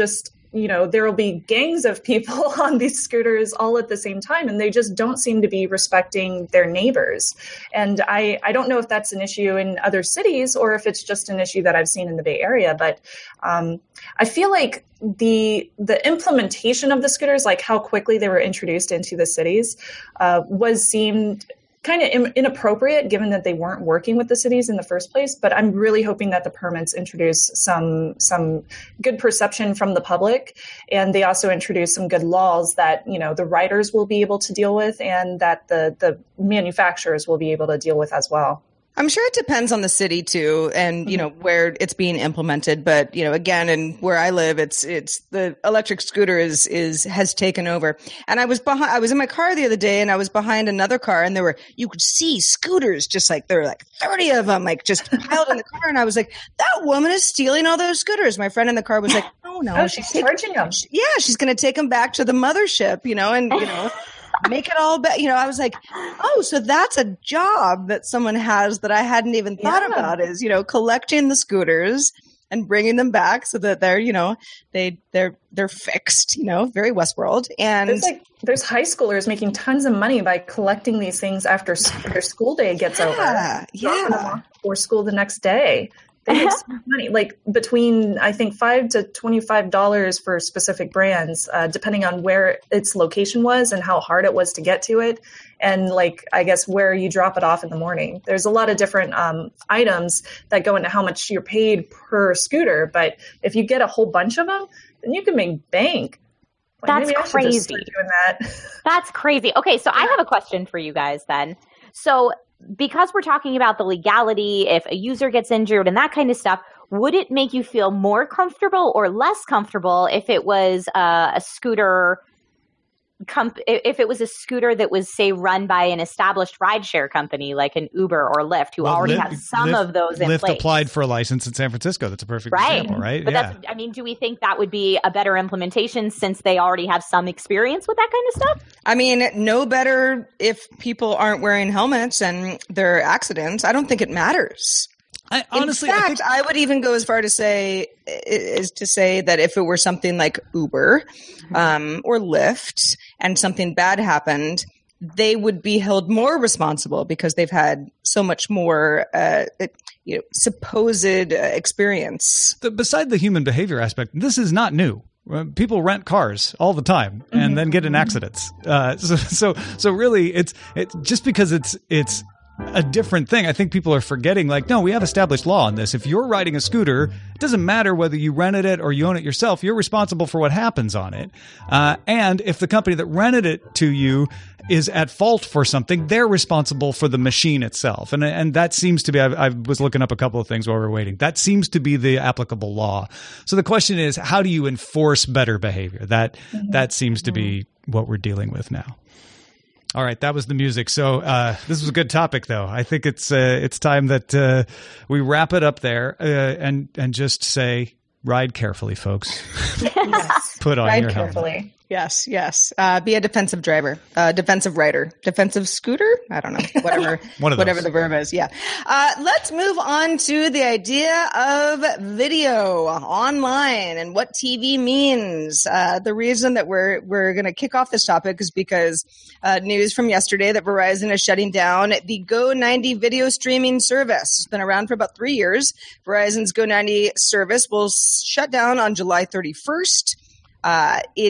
S7: you know, there will be gangs of people on these scooters all at the same time, and they just don't seem to be respecting their neighbors. And I, I don't know if that's an issue in other cities or if it's just an issue that I've seen in the Bay Area, but um, I feel like the the implementation of the scooters, like how quickly they were introduced into the cities, uh, was seemed kind of in, inappropriate given that they weren't working with the cities in the first place. But I'm really hoping that the permits introduce some some good perception from the public, and they also introduce some good laws that, you know, the riders will be able to deal with and that the the manufacturers will be able to deal with as well.
S6: I'm sure it depends on the city too, and you know where it's being implemented. But you know, again, and where I live, it's it's the electric scooter is is has taken over. And I was behind. I was in my car the other day, and I was behind another car, and there were you could see scooters just like there were like thirty of them, like just piled in the car. And I was like, that woman is stealing all those scooters. My friend in the car was like, oh no,
S7: oh, she's
S6: taking,
S7: charging them.
S6: Yeah, she's going to take them back to the mothership, you know, and you know. Make it all better. You know, I was like, oh, so that's a job that someone has that I hadn't even thought yeah. about is, you know, collecting the scooters and bringing them back so that they're, you know, they, they're, they're fixed, you know, very Westworld. And
S7: there's like, there's high schoolers making tons of money by collecting these things after their school day gets
S6: yeah,
S7: over.
S6: Yeah.
S7: Or school the next day. They make so much money, like between, I think, five to twenty-five dollars for specific brands, uh, depending on where its location was and how hard it was to get to it. And like, I guess where you drop it off in the morning. There's a lot of different um, items that go into how much you're paid per scooter. But if you get a whole bunch of them, then you can make bank.
S8: Like, That's crazy.
S7: Doing that.
S8: That's crazy. Okay, so yeah. I have a question for you guys then. So because we're talking about the legality, if a user gets injured and that kind of stuff, would it make you feel more comfortable or less comfortable if it was uh, a scooter comp- if it was a scooter that was, say, run by an established rideshare company like an Uber or Lyft, who well, already Lyft, have some
S5: Lyft,
S8: of those in
S5: Lyft
S8: place?
S5: Lyft applied for a license in San Francisco. That's a perfect
S8: right.
S5: example, right?
S8: But
S5: yeah.
S8: that's, I mean, do we think that would be a better implementation since they already have some experience with that kind of stuff?
S6: I mean, no better if people aren't wearing helmets and there are accidents. I don't think it matters.
S5: I, honestly,
S6: in fact,
S5: I, think-
S6: I would even go as far to say is to say that if it were something like Uber um, or Lyft and something bad happened, they would be held more responsible because they've had so much more uh, you know, supposed uh, experience.
S5: The, beside the human behavior aspect, this is not new. People rent cars all the time and mm-hmm. then get in accidents. Uh, so, so, so really, it's it's just because it's it's. a different thing. I think people are forgetting, like, no, we have established law on this. If you're riding a scooter, it doesn't matter whether you rented it or you own it yourself. You're responsible for what happens on it. Uh, and if the company that rented it to you is at fault for something, they're responsible for the machine itself. And and that seems to be, I, I was looking up a couple of things while we were waiting. That seems to be the applicable law. So the question is, how do you enforce better behavior? That mm-hmm. that seems to be what we're dealing with now. All right, that was the music. So uh, this was a good topic, though. I think it's uh, it's time that uh, we wrap it up there uh, and and just say, ride carefully, folks.
S6: Yes.
S5: Put on
S6: ride
S5: your
S6: carefully.
S5: helmet.
S6: Yes, yes. Uh, be a defensive driver, uh, defensive rider, defensive scooter. I don't know, whatever,
S5: One of
S6: whatever
S5: those.
S6: the verb is. Yeah. Uh, let's move on to the idea of video online and what T V means. Uh, the reason that we're we're going to kick off this topic is because uh, news from yesterday that Verizon is shutting down the Go ninety video streaming service. It's been around for about three years. Verizon's Go ninety service will shut down on July thirty-first. Uh, it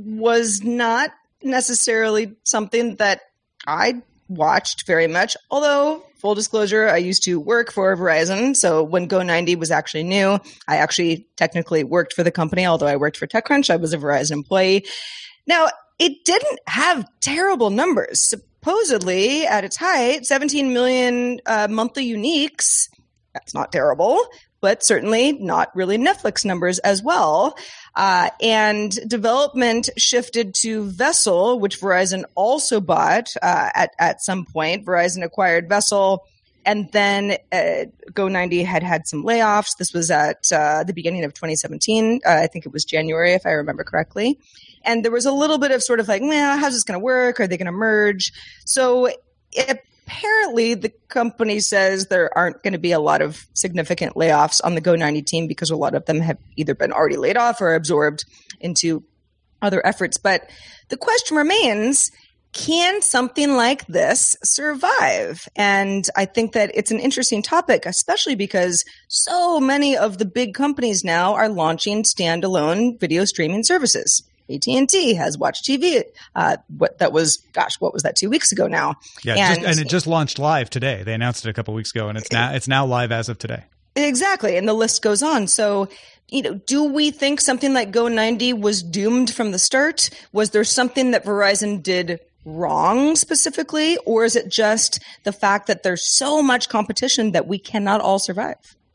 S6: was not necessarily something that I watched very much, although, full disclosure, I used to work for Verizon. So when Go ninety was actually new, I actually technically worked for the company, although I worked for TechCrunch. I was a Verizon employee. Now, it didn't have terrible numbers. Supposedly, at its height, seventeen million uh, monthly uniques. That's not terrible, but certainly not really Netflix numbers as well. Uh, and development shifted to Vessel, which Verizon also bought uh, at, at some point. Verizon acquired Vessel, and then uh, Go ninety had had some layoffs. This was at uh, the beginning of twenty seventeen. Uh, I think it was January, if I remember correctly. And there was a little bit of sort of like, well, how's this going to work? Are they going to merge? So it apparently, the company says there aren't going to be a lot of significant layoffs on the Go ninety team because a lot of them have either been already laid off or absorbed into other efforts. But the question remains, can something like this survive? And I think that it's an interesting topic, especially because so many of the big companies now are launching standalone video streaming services. A T and T has Watch T V. Uh, what that was, gosh, what was that? Two weeks ago now.
S5: Yeah,
S6: and,
S5: just, and it just launched live today. They announced it a couple weeks ago, and it's now it's now live as of today.
S6: Exactly, and the list goes on. So, you know, do we think something like Go ninety was doomed from the start? Was there something that Verizon did wrong specifically, or is it just the fact that there's so much competition that we cannot all survive?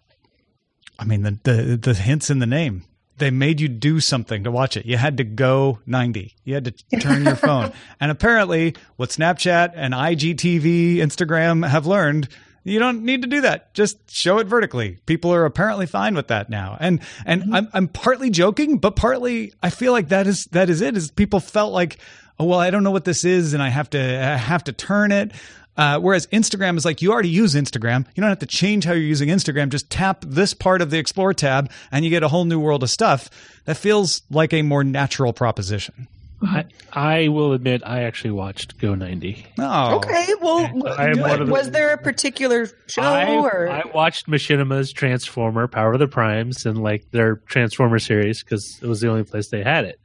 S5: I mean, the the, the hints in the name. They made you do something to watch it. You had to go ninety. You had to turn your phone. And apparently, what Snapchat and I G T V, Instagram have learned, you don't need to do that. Just show it vertically. People are apparently fine with that now. And and mm-hmm. I'm I'm partly joking, but partly I feel like that is that is it. Is people felt like, oh well, I don't know what this is, and I have to I have to turn it. Uh, whereas Instagram is like, you already use Instagram. You don't have to change how you're using Instagram. Just tap this part of the Explore tab and you get a whole new world of stuff. That feels like a more natural proposition.
S9: I, I will admit I actually watched Go ninety.
S5: Oh.
S6: Okay. Well,
S9: I am one of the,
S6: was there a particular show?
S9: I,
S6: or?
S9: I watched Machinima's Transformer, Power of the Primes, and like their Transformer series because it was the only place they had it.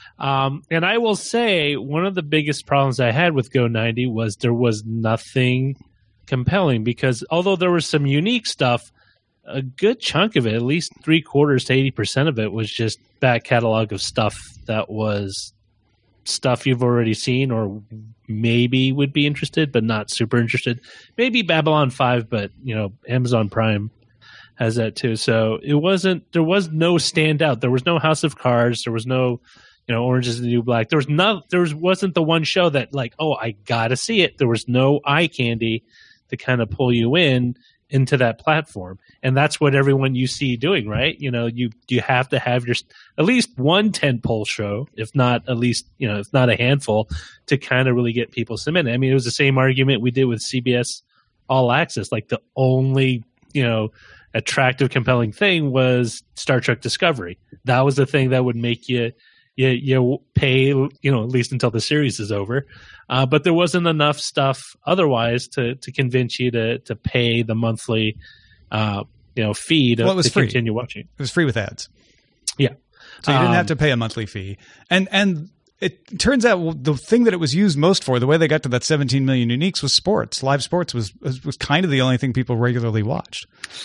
S9: Um, and I will say one of the biggest problems I had with Go ninety was there was nothing compelling because although there was some unique stuff, a good chunk of it, at least three quarters to eighty percent of it, was just back catalog of stuff that was stuff you've already seen or maybe would be interested, but not super interested. Maybe Babylon five, but you know, Amazon Prime has that too. So it wasn't, there was no standout. There was no House of Cards. There was no, you know, Orange is the New Black. There was no, there was, wasn't the one show that like, oh, I gotta see it. There was no eye candy to kind of pull you in into that platform. And that's what everyone you see doing, right? You know, you you have to have your at least one tentpole show, if not at least, you know, if not a handful, to kind of really get people submitted. I mean, it was the same argument we did with C B S All Access. Like the only, you know, attractive, compelling thing was Star Trek Discovery. That was the thing that would make you you, you pay, you know, at least until the series is over. Uh, but there wasn't enough stuff otherwise to, to convince you to to pay the monthly, uh, you know, fee to,
S5: well, it was
S9: to
S5: free.
S9: continue watching.
S5: It was free with ads.
S9: Yeah,
S5: so you didn't
S9: um,
S5: have to pay a monthly fee. And and it turns out the thing that it was used most for, the way they got to that seventeen million uniques, was sports. Live sports was was, was kind of the only thing people regularly watched.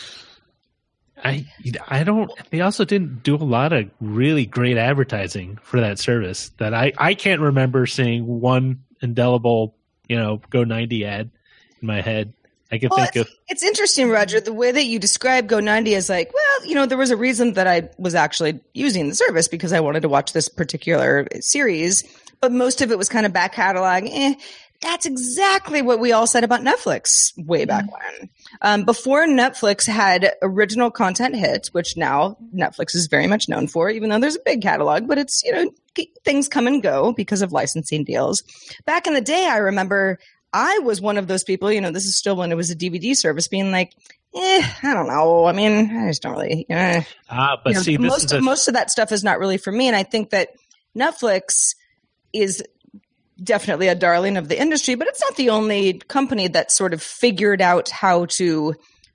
S9: I I don't. They also didn't do a lot of really great advertising for that service. That I I can't remember seeing one indelible, you know, Go ninety ad in my head. I can
S6: well,
S9: think
S6: it's,
S9: of.
S6: It's interesting, Roger, the way that you describe Go ninety is like, well, you know, there was a reason that I was actually using the service because I wanted to watch this particular series, but most of it was kind of back catalog. Eh, that's exactly what we all said about Netflix way back mm-hmm. when. Um, before Netflix had original content hits, which now Netflix is very much known for, even though there's a big catalog, but it's, you know, things come and go because of licensing deals. Back in the day, I remember I was one of those people, you know, this is still when it was a D V D service, being like, eh, I don't know. I mean, I just don't really. Eh.
S9: Ah, but
S6: you know,
S9: see, this
S6: most,
S9: is a-
S6: most of that stuff is not really for me. And I think that Netflix is definitely a darling of the industry, but it's not the only company that sort of figured out how to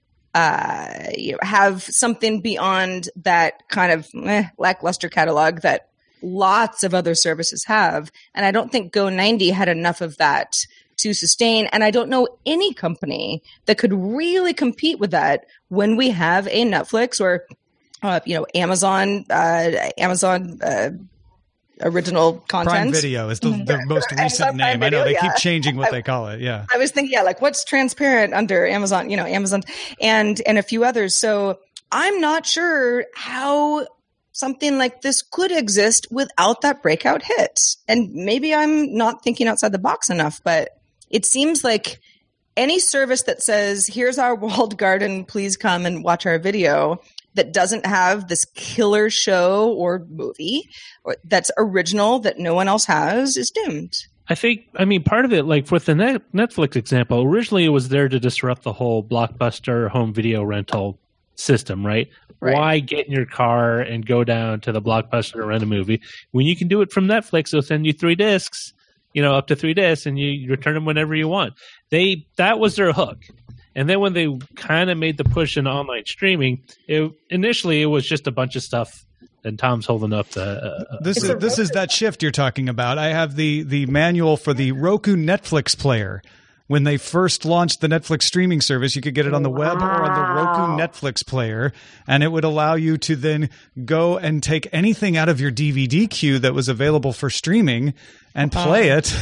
S6: uh, you know, have something beyond that kind of eh, lackluster catalog that lots of other services have. And I don't think Go ninety had enough of that to sustain. And I don't know any company that could really compete with that when we have a Netflix or, uh, you know, Amazon, uh, Amazon, uh, original content.
S5: Prime Video is the, the most recent name. Video, I know they yeah. keep changing what I, they call it. Yeah.
S6: I was thinking, yeah, like what's transparent under Amazon, you know, Amazon and, and a few others. So I'm not sure how something like this could exist without that breakout hit. And maybe I'm not thinking outside the box enough, but it seems like any service that says, here's our walled garden, please come and watch our video, that doesn't have this killer show or movie or that's original that no one else has is doomed.
S9: I think, I mean, part of it, like with the net, Netflix example, originally it was there to disrupt the whole Blockbuster home video rental system, right?
S6: Right.
S9: Why get in your car and go down to the Blockbuster to rent a movie when you can do it from Netflix? They'll send you three discs, you know, up to three discs, and you return them whenever you want. They that was their hook. And then when they kind of made the push in online streaming, it, initially it was just a bunch of stuff. And Tom's holding up the. Uh,
S5: this is this is that shift you're talking about. I have the the manual for the Roku Netflix player. When they first launched the Netflix streaming service, you could get it on the web wow. or on the Roku Netflix player, and it would allow you to then go and take anything out of your D V D queue that was available for streaming and play it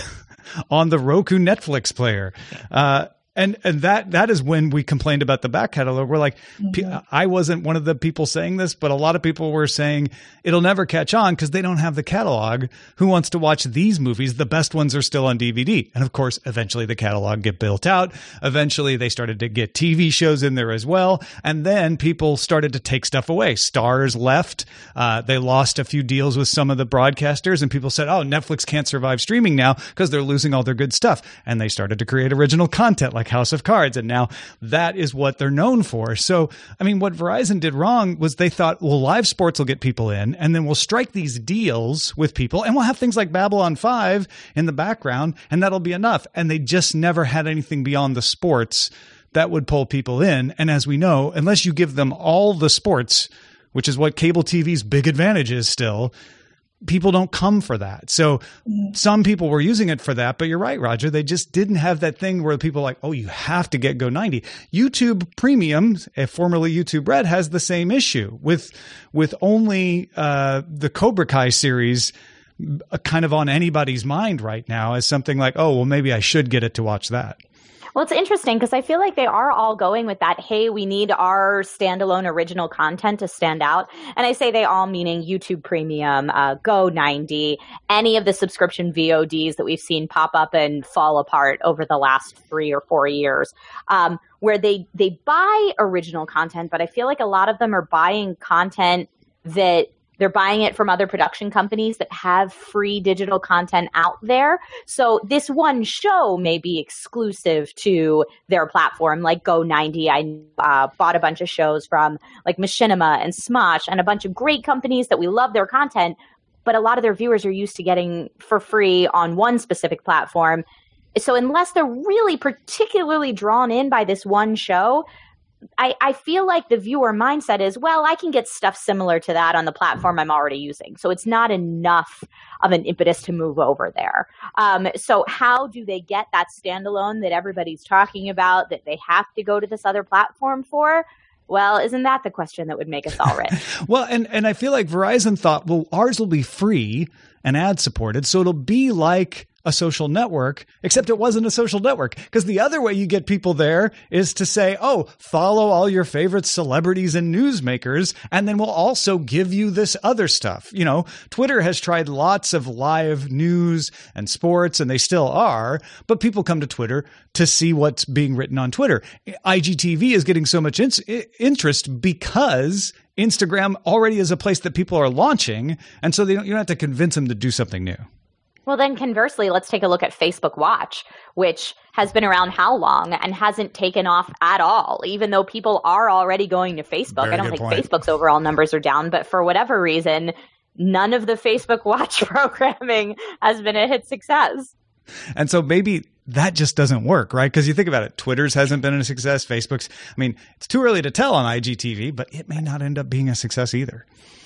S5: on the Roku Netflix player. Uh, And and that that is when we complained about the back catalog. We're like, mm-hmm. I wasn't one of the people saying this, but a lot of people were saying it'll never catch on because they don't have the catalog. Who wants to watch these movies? The best ones are still on D V D. And of course, eventually the catalog get built out. Eventually they started to get T V shows in there as well. And then people started to take stuff away. Stars left. Uh, they lost a few deals with some of the broadcasters, and people said, oh, Netflix can't survive streaming now because they're losing all their good stuff. And they started to create original content like House of Cards, and now that is what they're known for. So, I mean, what Verizon did wrong was they thought, well, live sports will get people in, and then we'll strike these deals with people, and we'll have things like Babylon five in the background, and that'll be enough. And they just never had anything beyond the sports that would pull people in. And as we know, unless you give them all the sports, which is what cable T V's big advantage is still, people don't come for that. So some people were using it for that, but you're right, Roger. They just didn't have that thing where people are like, oh, you have to get Go ninety. YouTube Premium, formerly YouTube Red, has the same issue with with only uh, the Cobra Kai series uh, kind of on anybody's mind right now as something like, oh, well, maybe I should get it to watch that.
S8: Well, it's interesting because I feel like they are all going with that, hey, we need our standalone original content to stand out. And I say they all, meaning YouTube Premium, uh, Go ninety, any of the subscription V O Ds that we've seen pop up and fall apart over the last three or four years, um, where they, they buy original content, but I feel like a lot of them are buying content that they're buying it from other production companies that have free digital content out there. So this one show may be exclusive to their platform, like Go ninety. I uh, bought a bunch of shows from like Machinima and Smosh and a bunch of great companies that we love their content, but a lot of their viewers are used to getting for free on one specific platform. So unless they're really particularly drawn in by this one show, I, I feel like the viewer mindset is, well, I can get stuff similar to that on the platform I'm already using. So it's not enough of an impetus to move over there. Um, so how do they get that standalone that everybody's talking about that they have to go to this other platform for? Well, isn't that the question that would make us all rich?
S5: Well, and, and I feel like Verizon thought, well, ours will be free and ad supported. So it'll be like a social network, except it wasn't a social network. Because the other way you get people there is to say, oh, follow all your favorite celebrities and newsmakers, and then we'll also give you this other stuff. You know, Twitter has tried lots of live news and sports, and they still are, but people come to Twitter to see what's being written on Twitter. I G T V is getting so much in- interest because Instagram already is a place that people are launching, and so they don't, you don't have to convince them to do something new.
S8: Well, then conversely, let's take a look at Facebook Watch, which has been around how long and hasn't taken off at all, even though people are already going to Facebook. Very I don't think point. Facebook's overall numbers are down, but for whatever reason, none of the Facebook Watch programming has been a hit success.
S5: And so maybe that just doesn't work, right? Because you think about it, Twitter's hasn't been a success. Facebook's, I mean, it's too early to tell on I G T V, but it may not end up being a success either.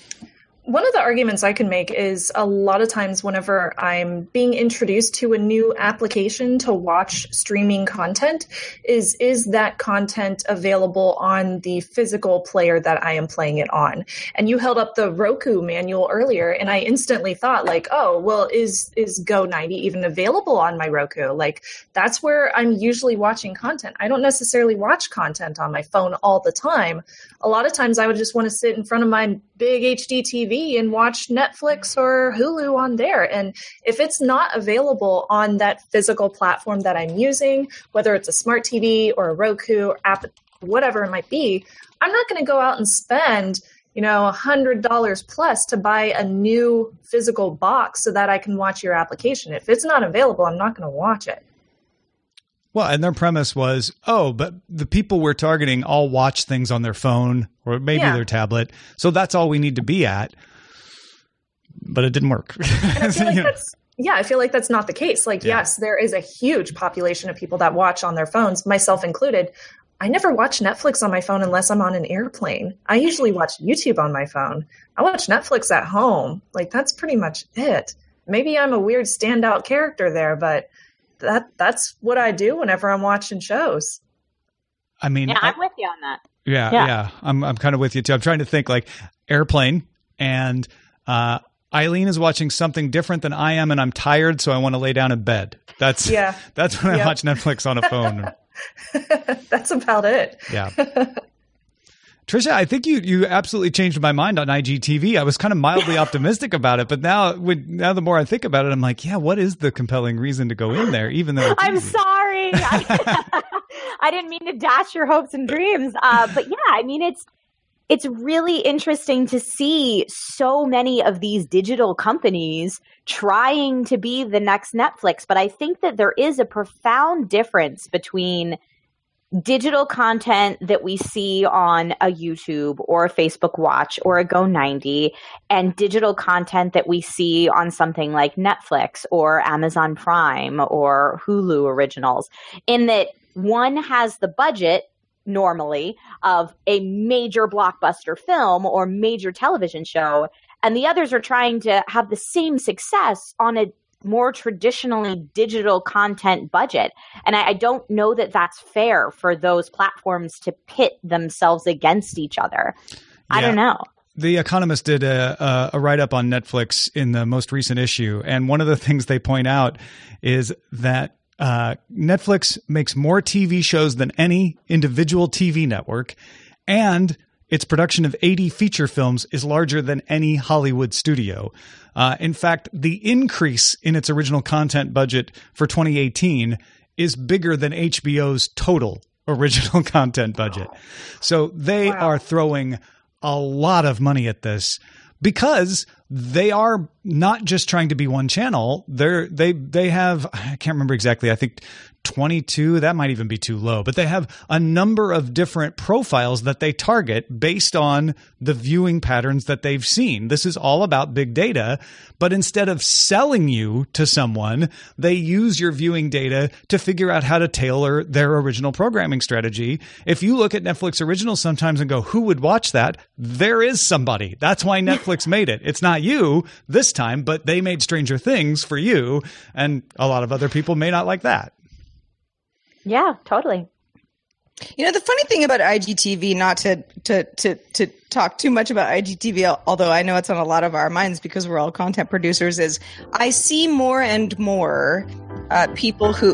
S7: One of the arguments I can make is a lot of times whenever I'm being introduced to a new application to watch streaming content is, is that content available on the physical player that I am playing it on? And you held up the Roku manual earlier, and I instantly thought like, oh, well, is, is Go ninety even available on my Roku? Like, that's where I'm usually watching content. I don't necessarily watch content on my phone all the time. A lot of times I would just want to sit in front of my big H D T V and watch Netflix or Hulu on there. And if it's not available on that physical platform that I'm using, whether it's a smart T V or a Roku or app, whatever it might be, I'm not going to go out and spend, you know, one hundred dollars plus to buy a new physical box so that I can watch your application. If it's not available, I'm not going to watch it.
S5: Well, and their premise was, oh, but the people we're targeting all watch things on their phone or maybe
S7: Yeah.
S5: their tablet. So that's all we need to be at. But it didn't work.
S7: And I feel like
S5: You know.
S7: that's yeah, I feel like that's not the case. Like,
S5: Yeah.
S7: yes, there is a huge population of people that watch on their phones, myself included. I never watch Netflix on my phone unless I'm on an airplane. I usually watch YouTube on my phone. I watch Netflix at home. Like, that's pretty much it. Maybe I'm a weird standout character there, but that that's what I do whenever I'm watching shows.
S5: I mean,
S8: Yeah,
S5: I-
S8: I'm with you on that.
S5: Yeah, yeah,
S8: Yeah.
S5: I'm I'm kind of with you too. I'm trying to think like airplane, and uh, Eileen is watching something different than I am, and I'm tired, so I want to lay down in bed. That's
S7: Yeah.
S5: That's when I
S7: Yep.
S5: watch Netflix on a phone.
S7: That's about it.
S5: Yeah. Trisha, I think you you absolutely changed my mind on I G T V. I was kind of mildly optimistic about it, but now when, now the more I think about it, I'm like, yeah, what is the compelling reason to go in there, even though it's
S8: I'm
S5: easy?
S8: sorry. I, I didn't mean to dash your hopes and dreams. Uh, but yeah, I mean, it's it's really interesting to see so many of these digital companies trying to be the next Netflix. But I think that there is a profound difference between digital content that we see on a YouTube or a Facebook Watch or a Go ninety and digital content that we see on something like Netflix or Amazon Prime or Hulu originals, in that one has the budget normally of a major blockbuster film or major television show, and the others are trying to have the same success on a more traditionally digital content budget. And I, I don't know that that's fair for those platforms to pit themselves against each other. I
S5: Yeah.
S8: don't know.
S5: The Economist did a, a, a write-up on Netflix in the most recent issue, and one of the things they point out is that uh, Netflix makes more T V shows than any individual T V network, and its production of eighty feature films is larger than any Hollywood studio. Uh, in fact, the increase in its original content budget for twenty eighteen is bigger than H B O's total original content budget. So they
S7: Wow.
S5: are throwing a lot of money at this because they are not just trying to be one channel. They're, they they have, I can't remember exactly, I think twenty-two, that might even be too low, but they have a number of different profiles that they target based on the viewing patterns that they've seen. This is all about big data, but instead of selling you to someone, they use your viewing data to figure out how to tailor their original programming strategy. If you look at Netflix originals sometimes and go, who would watch that? There is somebody. That's why Netflix made it. It's not you this time, but they made Stranger Things for you, and a lot of other people may not like that.
S8: Yeah, totally.
S6: You know, the funny thing about I G T V, not to to to to talk too much about I G T V, although I know it's on a lot of our minds because we're all content producers, is I see more and more uh, people who.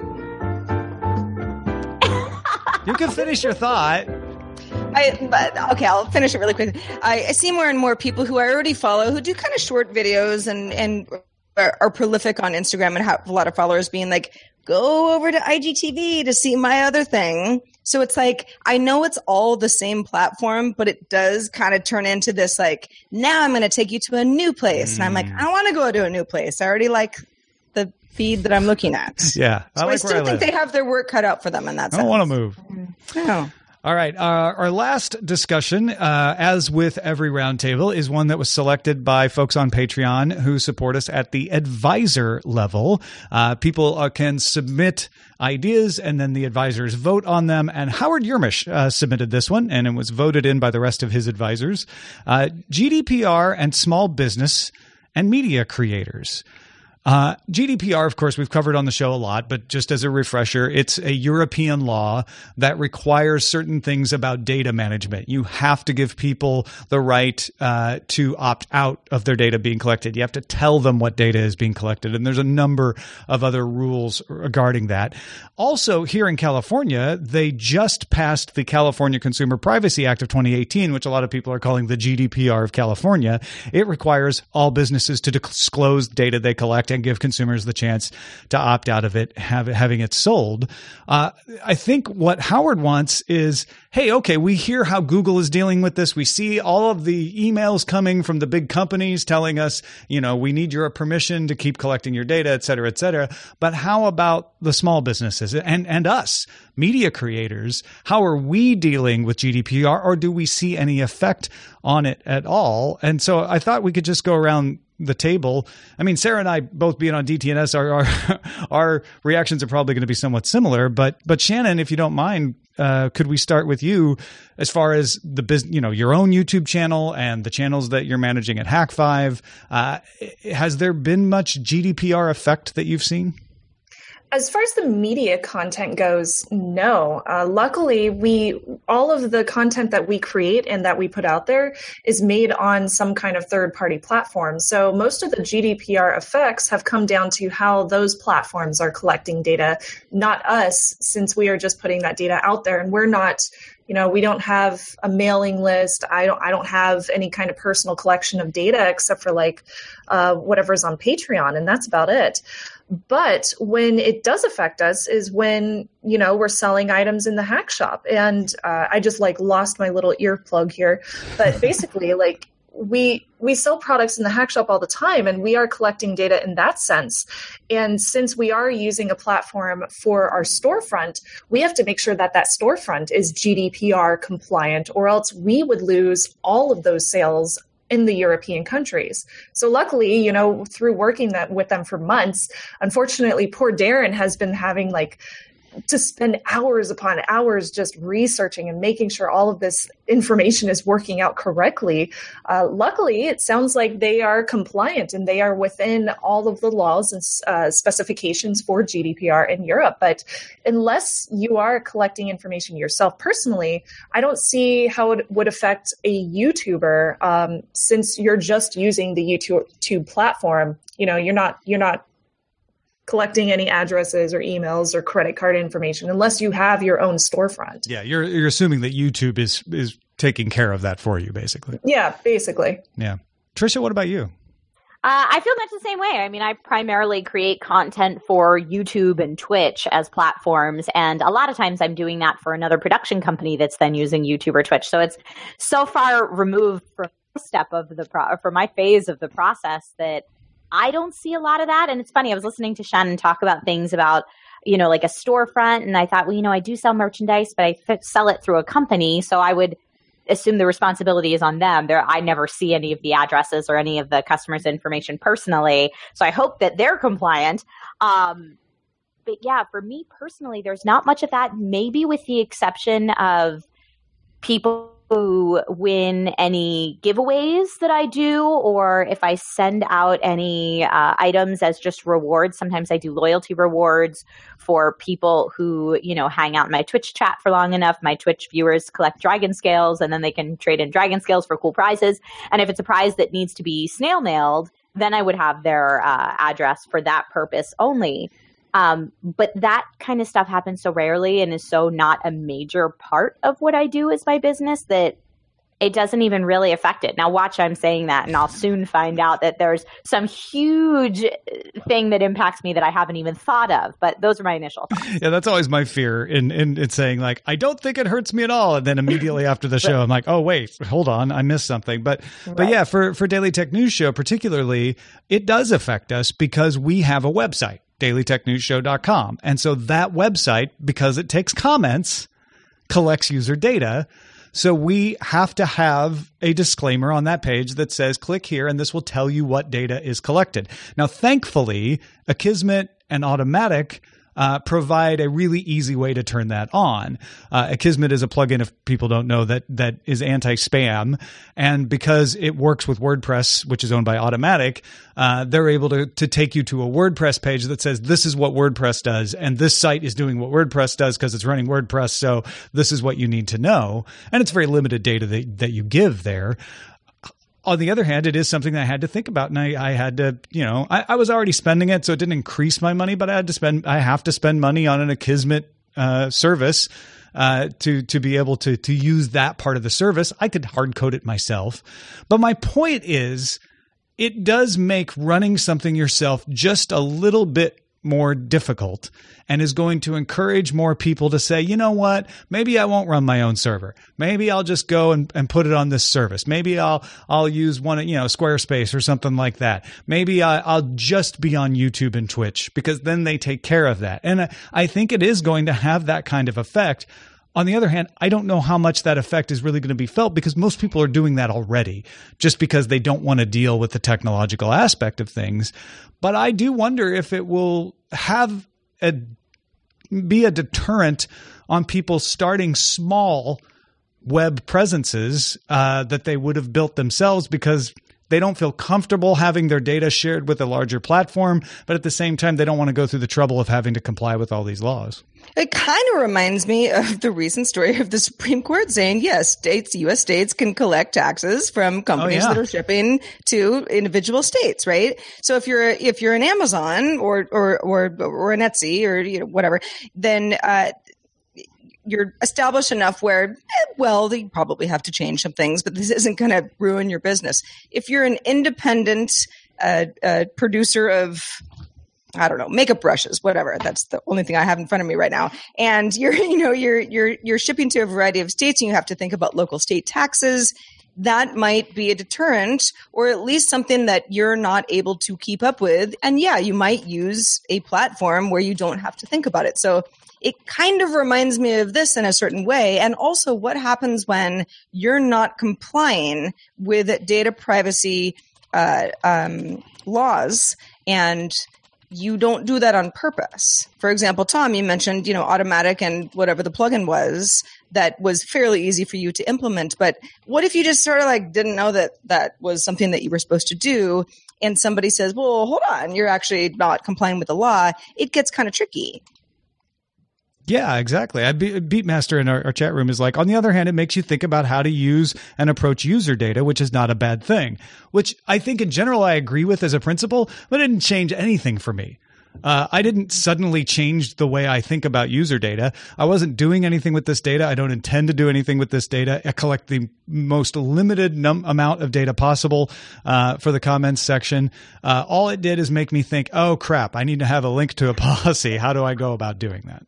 S5: You can finish your thought.
S6: I, but, okay, I'll finish it really quick. I, I see more and more people who I already follow who do kind of short videos and and are, are prolific on Instagram and have a lot of followers being like, go over to I G T V to see my other thing. So it's like, I know it's all the same platform, but it does kind of turn into this like, now I'm going to take you to a new place. And I'm like, I don't want to go to a new place. I already like the feed that I'm looking at.
S5: Yeah.
S6: So I,
S5: like
S6: still
S5: where I
S6: think
S5: live.
S6: they have their work cut out for them in that
S5: I
S6: sense.
S5: don't want to move.
S6: No.
S5: All right. Uh, our last discussion, uh, as with every roundtable, is one that was selected by folks on Patreon who support us at the advisor level. Uh, people uh, can submit ideas, and then the advisors vote on them. And Howard Yermish uh, submitted this one, and it was voted in by the rest of his advisors. Uh, G D P R and small business and media creators. Uh, G D P R, of course, we've covered on the show a lot, but just as a refresher, it's a European law that requires certain things about data management. You have to give people the right uh, to opt out of their data being collected. You have to tell them what data is being collected, and there's a number of other rules regarding that. Also, here in California, they just passed the California Consumer Privacy Act of twenty eighteen, which a lot of people are calling the G D P R of California. It requires all businesses to disclose data they collect, and give consumers the chance to opt out of it, have, having it sold. Uh, I think what Howard wants is, hey, okay, we hear how Google is dealing with this. We see all of the emails coming from the big companies telling us, you know, we need your permission to keep collecting your data, et cetera, et cetera. But how about the small businesses and, and us, media creators? How are we dealing with G D P R, or do we see any effect on it at all? And so I thought we could just go around the table. I mean, Sarah and I both being on D T N S, our, our, our reactions are probably going to be somewhat similar, but, but Shannon, if you don't mind, uh, could we start with you as far as the business, you know, your own YouTube channel and the channels that you're managing at Hack five? Uh, has there been much G D P R effect that you've seen?
S7: As far as the media content goes, no. Uh, luckily, we all of the content that we create and that we put out there is made on some kind of third-party platform. So most of the G D P R effects have come down to how those platforms are collecting data, not us, since we are just putting that data out there. And we're not, you know, we don't have a mailing list. I don't, I don't have any kind of personal collection of data except for like uh, whatever's on Patreon, and that's about it. But when it does affect us is when, you know, we're selling items in the hack shop. And uh, I just like lost my little earplug here. But basically, like we we sell products in the hack shop all the time, and we are collecting data in that sense. And since we are using a platform for our storefront, we have to make sure that that storefront is G D P R compliant, or else we would lose all of those sales in the European countries. So luckily, you know, through working that with them for months, unfortunately, poor Darren has been having like to spend hours upon hours just researching and making sure all of this information is working out correctly. Uh, luckily, it sounds like they are compliant and they are within all of the laws and uh, specifications for G D P R in Europe. But unless you are collecting information yourself personally, I don't see how it would affect a YouTuber um, since you're just using the YouTube platform. You know, you're not you're not collecting any addresses or emails or credit card information unless you have your own storefront.
S5: Yeah, you're you're assuming that YouTube is is taking care of that for you, basically.
S7: Yeah, basically.
S5: Yeah. Trisha, what about you?
S8: Uh, I feel much the same way. I mean, I primarily create content for YouTube and Twitch as platforms, and a lot of times I'm doing that for another production company that's then using YouTube or Twitch. So it's so far removed from my step of the pro- for my phase of the process that I don't see a lot of that. And it's funny, I was listening to Shannon talk about things about, you know, like a storefront. And I thought, well, you know, I do sell merchandise, but I f- sell it through a company. So I would assume the responsibility is on them. There, I never see any of the addresses or any of the customer's information personally. So I hope that they're compliant. Um, but yeah, for me personally, there's not much of that, maybe with the exception of people who win any giveaways that I do, or if I send out any uh, items as just rewards. Sometimes I do loyalty rewards for people who, you know, hang out in my Twitch chat for long enough. My Twitch viewers collect dragon scales, and then they can trade in dragon scales for cool prizes. And if it's a prize that needs to be snail mailed, then I would have their uh, address for that purpose only. Um, but that kind of stuff happens so rarely and is so not a major part of what I do as my business that it doesn't even really affect it. Now watch, I'm saying that, and I'll soon find out that there's some huge thing that impacts me that I haven't even thought of. But those are my initial thoughts.
S5: Yeah, that's always my fear in, in, in saying like, I don't think it hurts me at all. And then immediately after the show, I'm like, oh, wait, hold on, I missed something. But right. but yeah, for, for Daily Tech News Show particularly, it does affect us because we have a website, daily tech news show dot com. And so that website, because it takes comments, collects user data. So we have to have a disclaimer on that page that says, click here, and this will tell you what data is collected. Now, thankfully, Akismet and Automatic Uh, provide a really easy way to turn that on. Uh, Akismet is a plugin, if people don't know, that that is anti-spam. And because it works with WordPress, which is owned by Automatic, uh, they're able to, to take you to a WordPress page that says, this is what WordPress does. And this site is doing what WordPress does because it's running WordPress. So this is what you need to know. And it's very limited data that, that you give there. On the other hand, it is something that I had to think about, and I, I had to, you know, I, I was already spending it, so it didn't increase my money, but I had to spend, I have to spend money on an Akismet uh, service uh, to to be able to to use that part of the service. I could hard code it myself, but my point is, it does make running something yourself just a little bit more difficult, and is going to encourage more people to say, you know what, maybe I won't run my own server. Maybe I'll just go and, and put it on this service. Maybe I'll I'll use one, you know, Squarespace or something like that. Maybe I, I'll just be on YouTube and Twitch, because then they take care of that. And I, I think it is going to have that kind of effect. On the other hand, I don't know how much that effect is really going to be felt, because most people are doing that already, just because they don't want to deal with the technological aspect of things. But I do wonder if it will have a be a deterrent on people starting small web presences uh, that they would have built themselves, because they don't feel comfortable having their data shared with a larger platform, but at the same time, they don't want to go through the trouble of having to comply with all these laws.
S6: It kind of reminds me of the recent story of the Supreme Court saying, yes, states, U S states can collect taxes from companies
S5: oh, yeah.
S6: that are shipping to individual states, right? So if you're if you're an Amazon or or or, or an Etsy or you know, whatever, then uh, you're established enough where, eh, well, you probably have to change some things, but this isn't going to ruin your business. If you're an independent uh, uh, producer of, I don't know, makeup brushes, whatever. That's the only thing I have in front of me right now. And you're, you know, you're you're you're shipping to a variety of states, and you have to think about local state taxes. That might be a deterrent, or at least something that you're not able to keep up with. And yeah, you might use a platform where you don't have to think about it. So it kind of reminds me of this in a certain way. And also, what happens when you're not complying with data privacy uh, um, laws, and you don't do that on purpose? For example, Tom, you mentioned, you know, Automatic and whatever the plugin was that was fairly easy for you to implement. But what if you just sort of like didn't know that that was something that you were supposed to do, and somebody says, well, hold on, you're actually not complying with the law? It gets kind of tricky.
S5: Yeah, exactly. I be, Beatmaster in our, our chat room is like, on the other hand, it makes you think about how to use and approach user data, which is not a bad thing, which I think in general I agree with as a principle, but it didn't change anything for me. Uh, I didn't suddenly change the way I think about user data. I wasn't doing anything with this data. I don't intend to do anything with this data. I collect the most limited num- amount of data possible uh, for the comments section. Uh, all it did is make me think, oh, crap, I need to have a link to a policy. How do I go about doing that?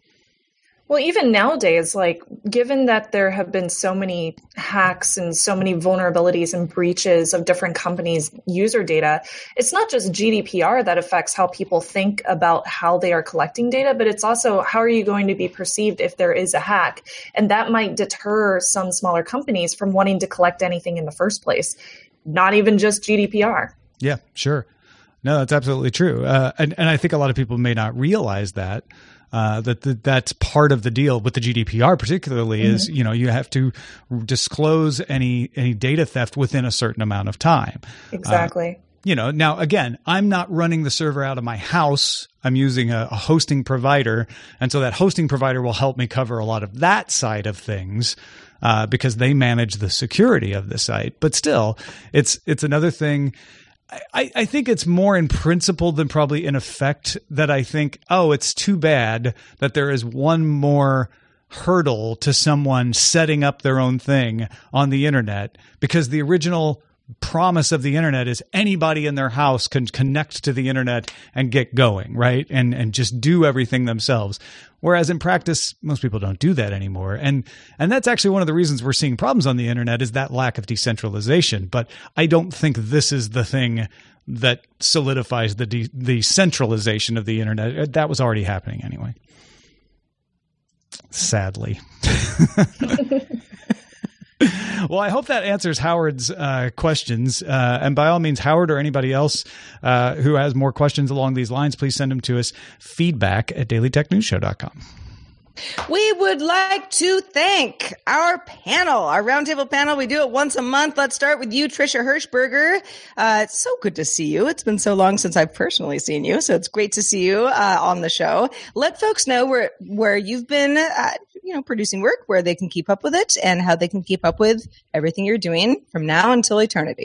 S7: Well, even nowadays, like, given that there have been so many hacks and so many vulnerabilities and breaches of different companies' user data, it's not just G D P R that affects how people think about how they are collecting data, but it's also how are you going to be perceived if there is a hack? And that might deter some smaller companies from wanting to collect anything in the first place, not even just G D P R.
S5: Yeah, sure. No, that's absolutely true. Uh, and, and I think a lot of people may not realize that. Uh, that, that that's part of the deal with the G D P R, particularly, mm-hmm. is, you know, you have to disclose any any data theft within a certain amount of time.
S7: Exactly.
S5: Uh, you know, now again, I'm not running the server out of my house. I'm using a, a hosting provider, and so that hosting provider will help me cover a lot of that side of things uh, because they manage the security of the site. But still, it's it's another thing. I, I think it's more in principle than probably in effect that I think, oh, it's too bad that there is one more hurdle to someone setting up their own thing on the internet, because the original promise of the internet is anybody in their house can connect to the internet and get going, right? And and just do everything themselves. Whereas in practice, most people don't do that anymore. And and that's actually one of the reasons we're seeing problems on the internet, is that lack of decentralization. But I don't think this is the thing that solidifies the de- the centralization of the internet. That was already happening anyway. Sadly. Well, I hope that answers Howard's uh, questions. Uh, and by all means, Howard or anybody else uh, who has more questions along these lines, please send them to us. Feedback at daily tech news show dot com.
S6: We would like to thank our panel, our roundtable panel. We do it once a month. Let's start with you, Trisha Hirschberger. Uh, it's so good to see you. It's been so long since I've personally seen you, so it's great to see you uh, on the show. Let folks know where where you've been, uh, you know, producing work, where they can keep up with it, and how they can keep up with everything you're doing from now until eternity.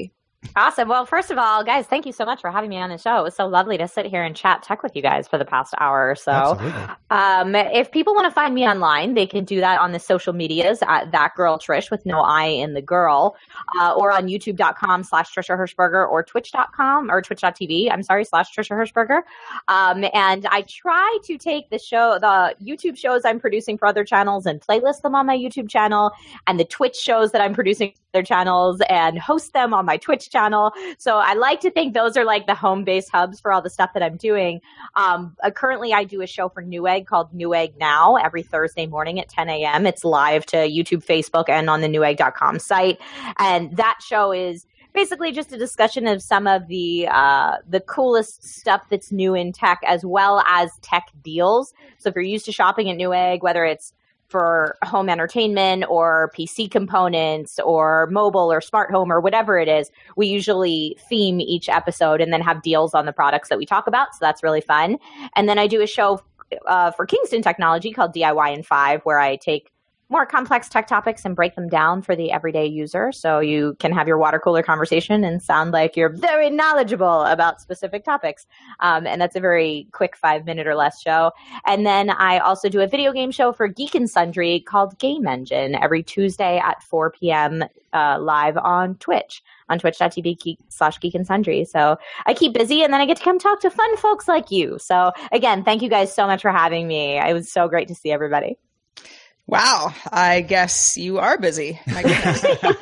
S8: Awesome. Well, first of all, guys, thank you so much for having me on the show. It was so lovely to sit here and chat tech with you guys for the past hour or so. Um, if people want to find me online, they can do that on the social medias at That Girl Trish with no I in the girl, uh, or on youtube.com slash Trisha Hirschberger or twitch.com or twitch.tv, I'm sorry, slash Trisha Hirschberger. Um, and I try to take the show, the YouTube shows I'm producing for other channels and playlist them on my YouTube channel, and the Twitch shows that I'm producing for other channels and host them on my Twitch channel. So I like to think those are like the home base hubs for all the stuff that I'm doing. Um, uh, currently, I do a show for Newegg called Newegg Now every Thursday morning at ten a.m. It's live to YouTube, Facebook, and on the newegg dot com site. And that show is basically just a discussion of some of the uh, the coolest stuff that's new in tech, as well as tech deals. So if you're used to shopping at Newegg, whether it's for home entertainment or P C components or mobile or smart home or whatever it is, we usually theme each episode and then have deals on the products that we talk about. So that's really fun. And then I do a show uh, for Kingston Technology called D I Y in five, where I take more complex tech topics and break them down for the everyday user. So you can have your water cooler conversation and sound like you're very knowledgeable about specific topics. Um, and that's a very quick five minute or less show. And then I also do a video game show for Geek and Sundry called Game Engine every Tuesday at four p.m. Uh, live on Twitch, on twitch.tv geek, slash Geek and Sundry. So I keep busy, and then I get to come talk to fun folks like you. So again, thank you guys so much for having me. It was so great to see everybody.
S6: Wow, I guess you are busy. My goodness.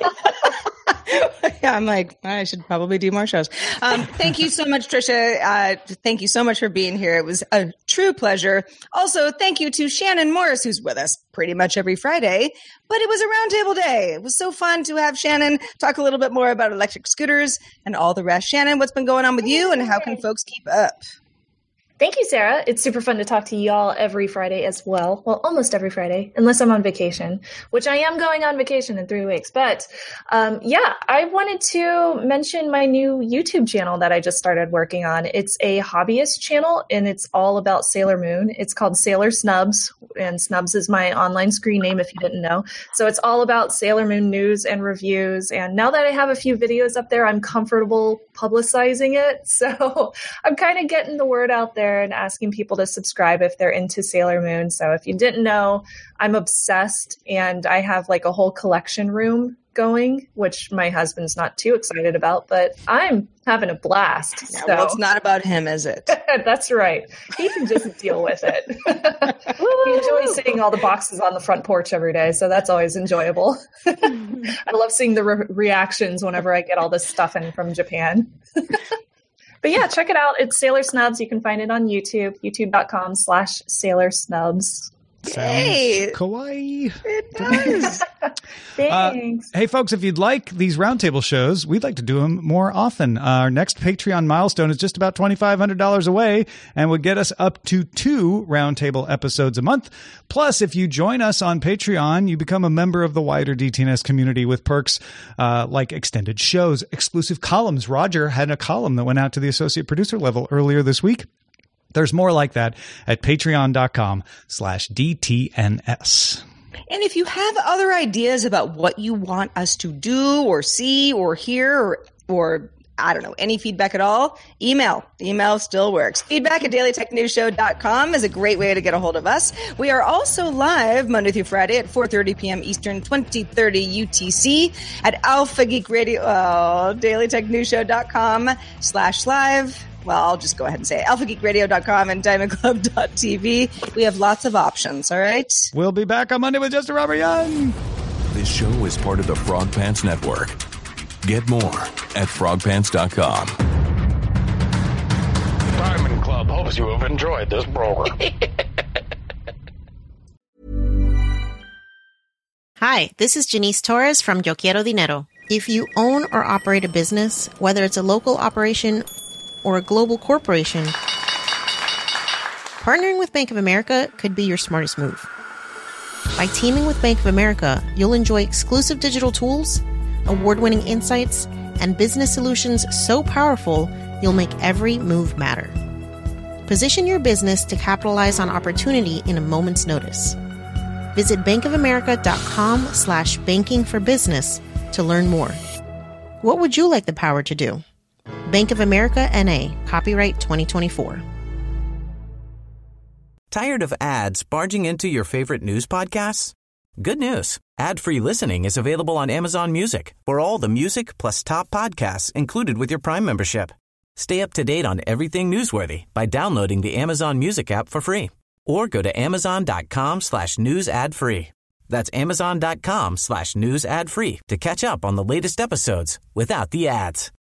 S6: Yeah, I'm like, I should probably do more shows. Um, thank you so much, Trisha. Uh, thank you so much for being here. It was a true pleasure. Also, thank you to Shannon Morris, who's with us pretty much every Friday. But it was a roundtable day. It was so fun to have Shannon talk a little bit more about electric scooters and all the rest. Shannon, what's been going on with you, and how can folks keep up?
S7: Thank you, Sarah. It's super fun to talk to y'all every Friday as well. Well, almost every Friday, unless I'm on vacation, which I am going on vacation in three weeks. But um, yeah, I wanted to mention my new YouTube channel that I just started working on. It's a hobbyist channel, and it's all about Sailor Moon. It's called Sailor Snubs, and Snubs is my online screen name if you didn't know. So it's all about Sailor Moon news and reviews. And now that I have a few videos up there, I'm comfortable publicizing it. So I'm kind of getting the word out there and asking people to subscribe if they're into Sailor Moon. So if you didn't know, I'm obsessed, and I have like a whole collection room going, which my husband's not too excited about, but I'm having a blast.
S6: Yeah,
S7: so
S6: well, it's not about him, is it?
S7: That's right. He can just deal with it. He enjoys seeing all the boxes on the front porch every day, so that's always enjoyable. I love seeing the re- reactions whenever I get all this stuff in from Japan. But yeah, check it out. It's Sailor Snubs. You can find it on YouTube, youtube.com slash Sailor Snubs.
S6: Hey,
S5: kawaii.
S6: It does.
S7: Thanks.
S5: Uh, hey, folks, if you'd like these roundtable shows, we'd like to do them more often. Uh, our next Patreon milestone is just about twenty-five hundred dollars away and would get us up to two roundtable episodes a month. Plus, if you join us on Patreon, you become a member of the wider D T N S community with perks uh, like extended shows, exclusive columns. Roger had a column that went out to the associate producer level earlier this week. There's more like that at patreon.com slash DTNS.
S6: And if you have other ideas about what you want us to do or see or hear or, or I don't know, any feedback at all, email. Email still works. Feedback at daily tech news show dot com is a great way to get a hold of us. We are also live Monday through Friday at four thirty p.m. Eastern, twenty thirty U T C at Alpha Geek Radio, oh, daily tech news show dot com slash live. Well, I'll just go ahead and say it. alpha geek radio dot com and diamond club dot t v. We have lots of options, all right?
S5: We'll be back on Monday with Justin Robert Young.
S13: This show is part of the Frog Pants Network. Get more at frog pants dot com.
S14: Diamond Club hopes you have enjoyed this program.
S15: Hi, this is Janice Torres from Yo Quiero Dinero. If you own or operate a business, whether it's a local operation or a global corporation, partnering with Bank of America could be your smartest move. By teaming with Bank of America, you'll enjoy exclusive digital tools, award-winning insights, and business solutions so powerful you'll make every move matter. Position your business to capitalize on opportunity in a moment's notice. Visit bankofamerica.com slash banking for business to learn more. What would you like the power to do? Bank of America N A, copyright twenty twenty-four.
S11: Tired of ads barging into your favorite news podcasts? Good news. Ad-free listening is available on Amazon Music for all the music plus top podcasts included with your Prime membership. Stay up to date on everything newsworthy by downloading the Amazon Music app for free or go to amazon.com slash news ad free. That's amazon.com slash news ad free to catch up on the latest episodes without the ads.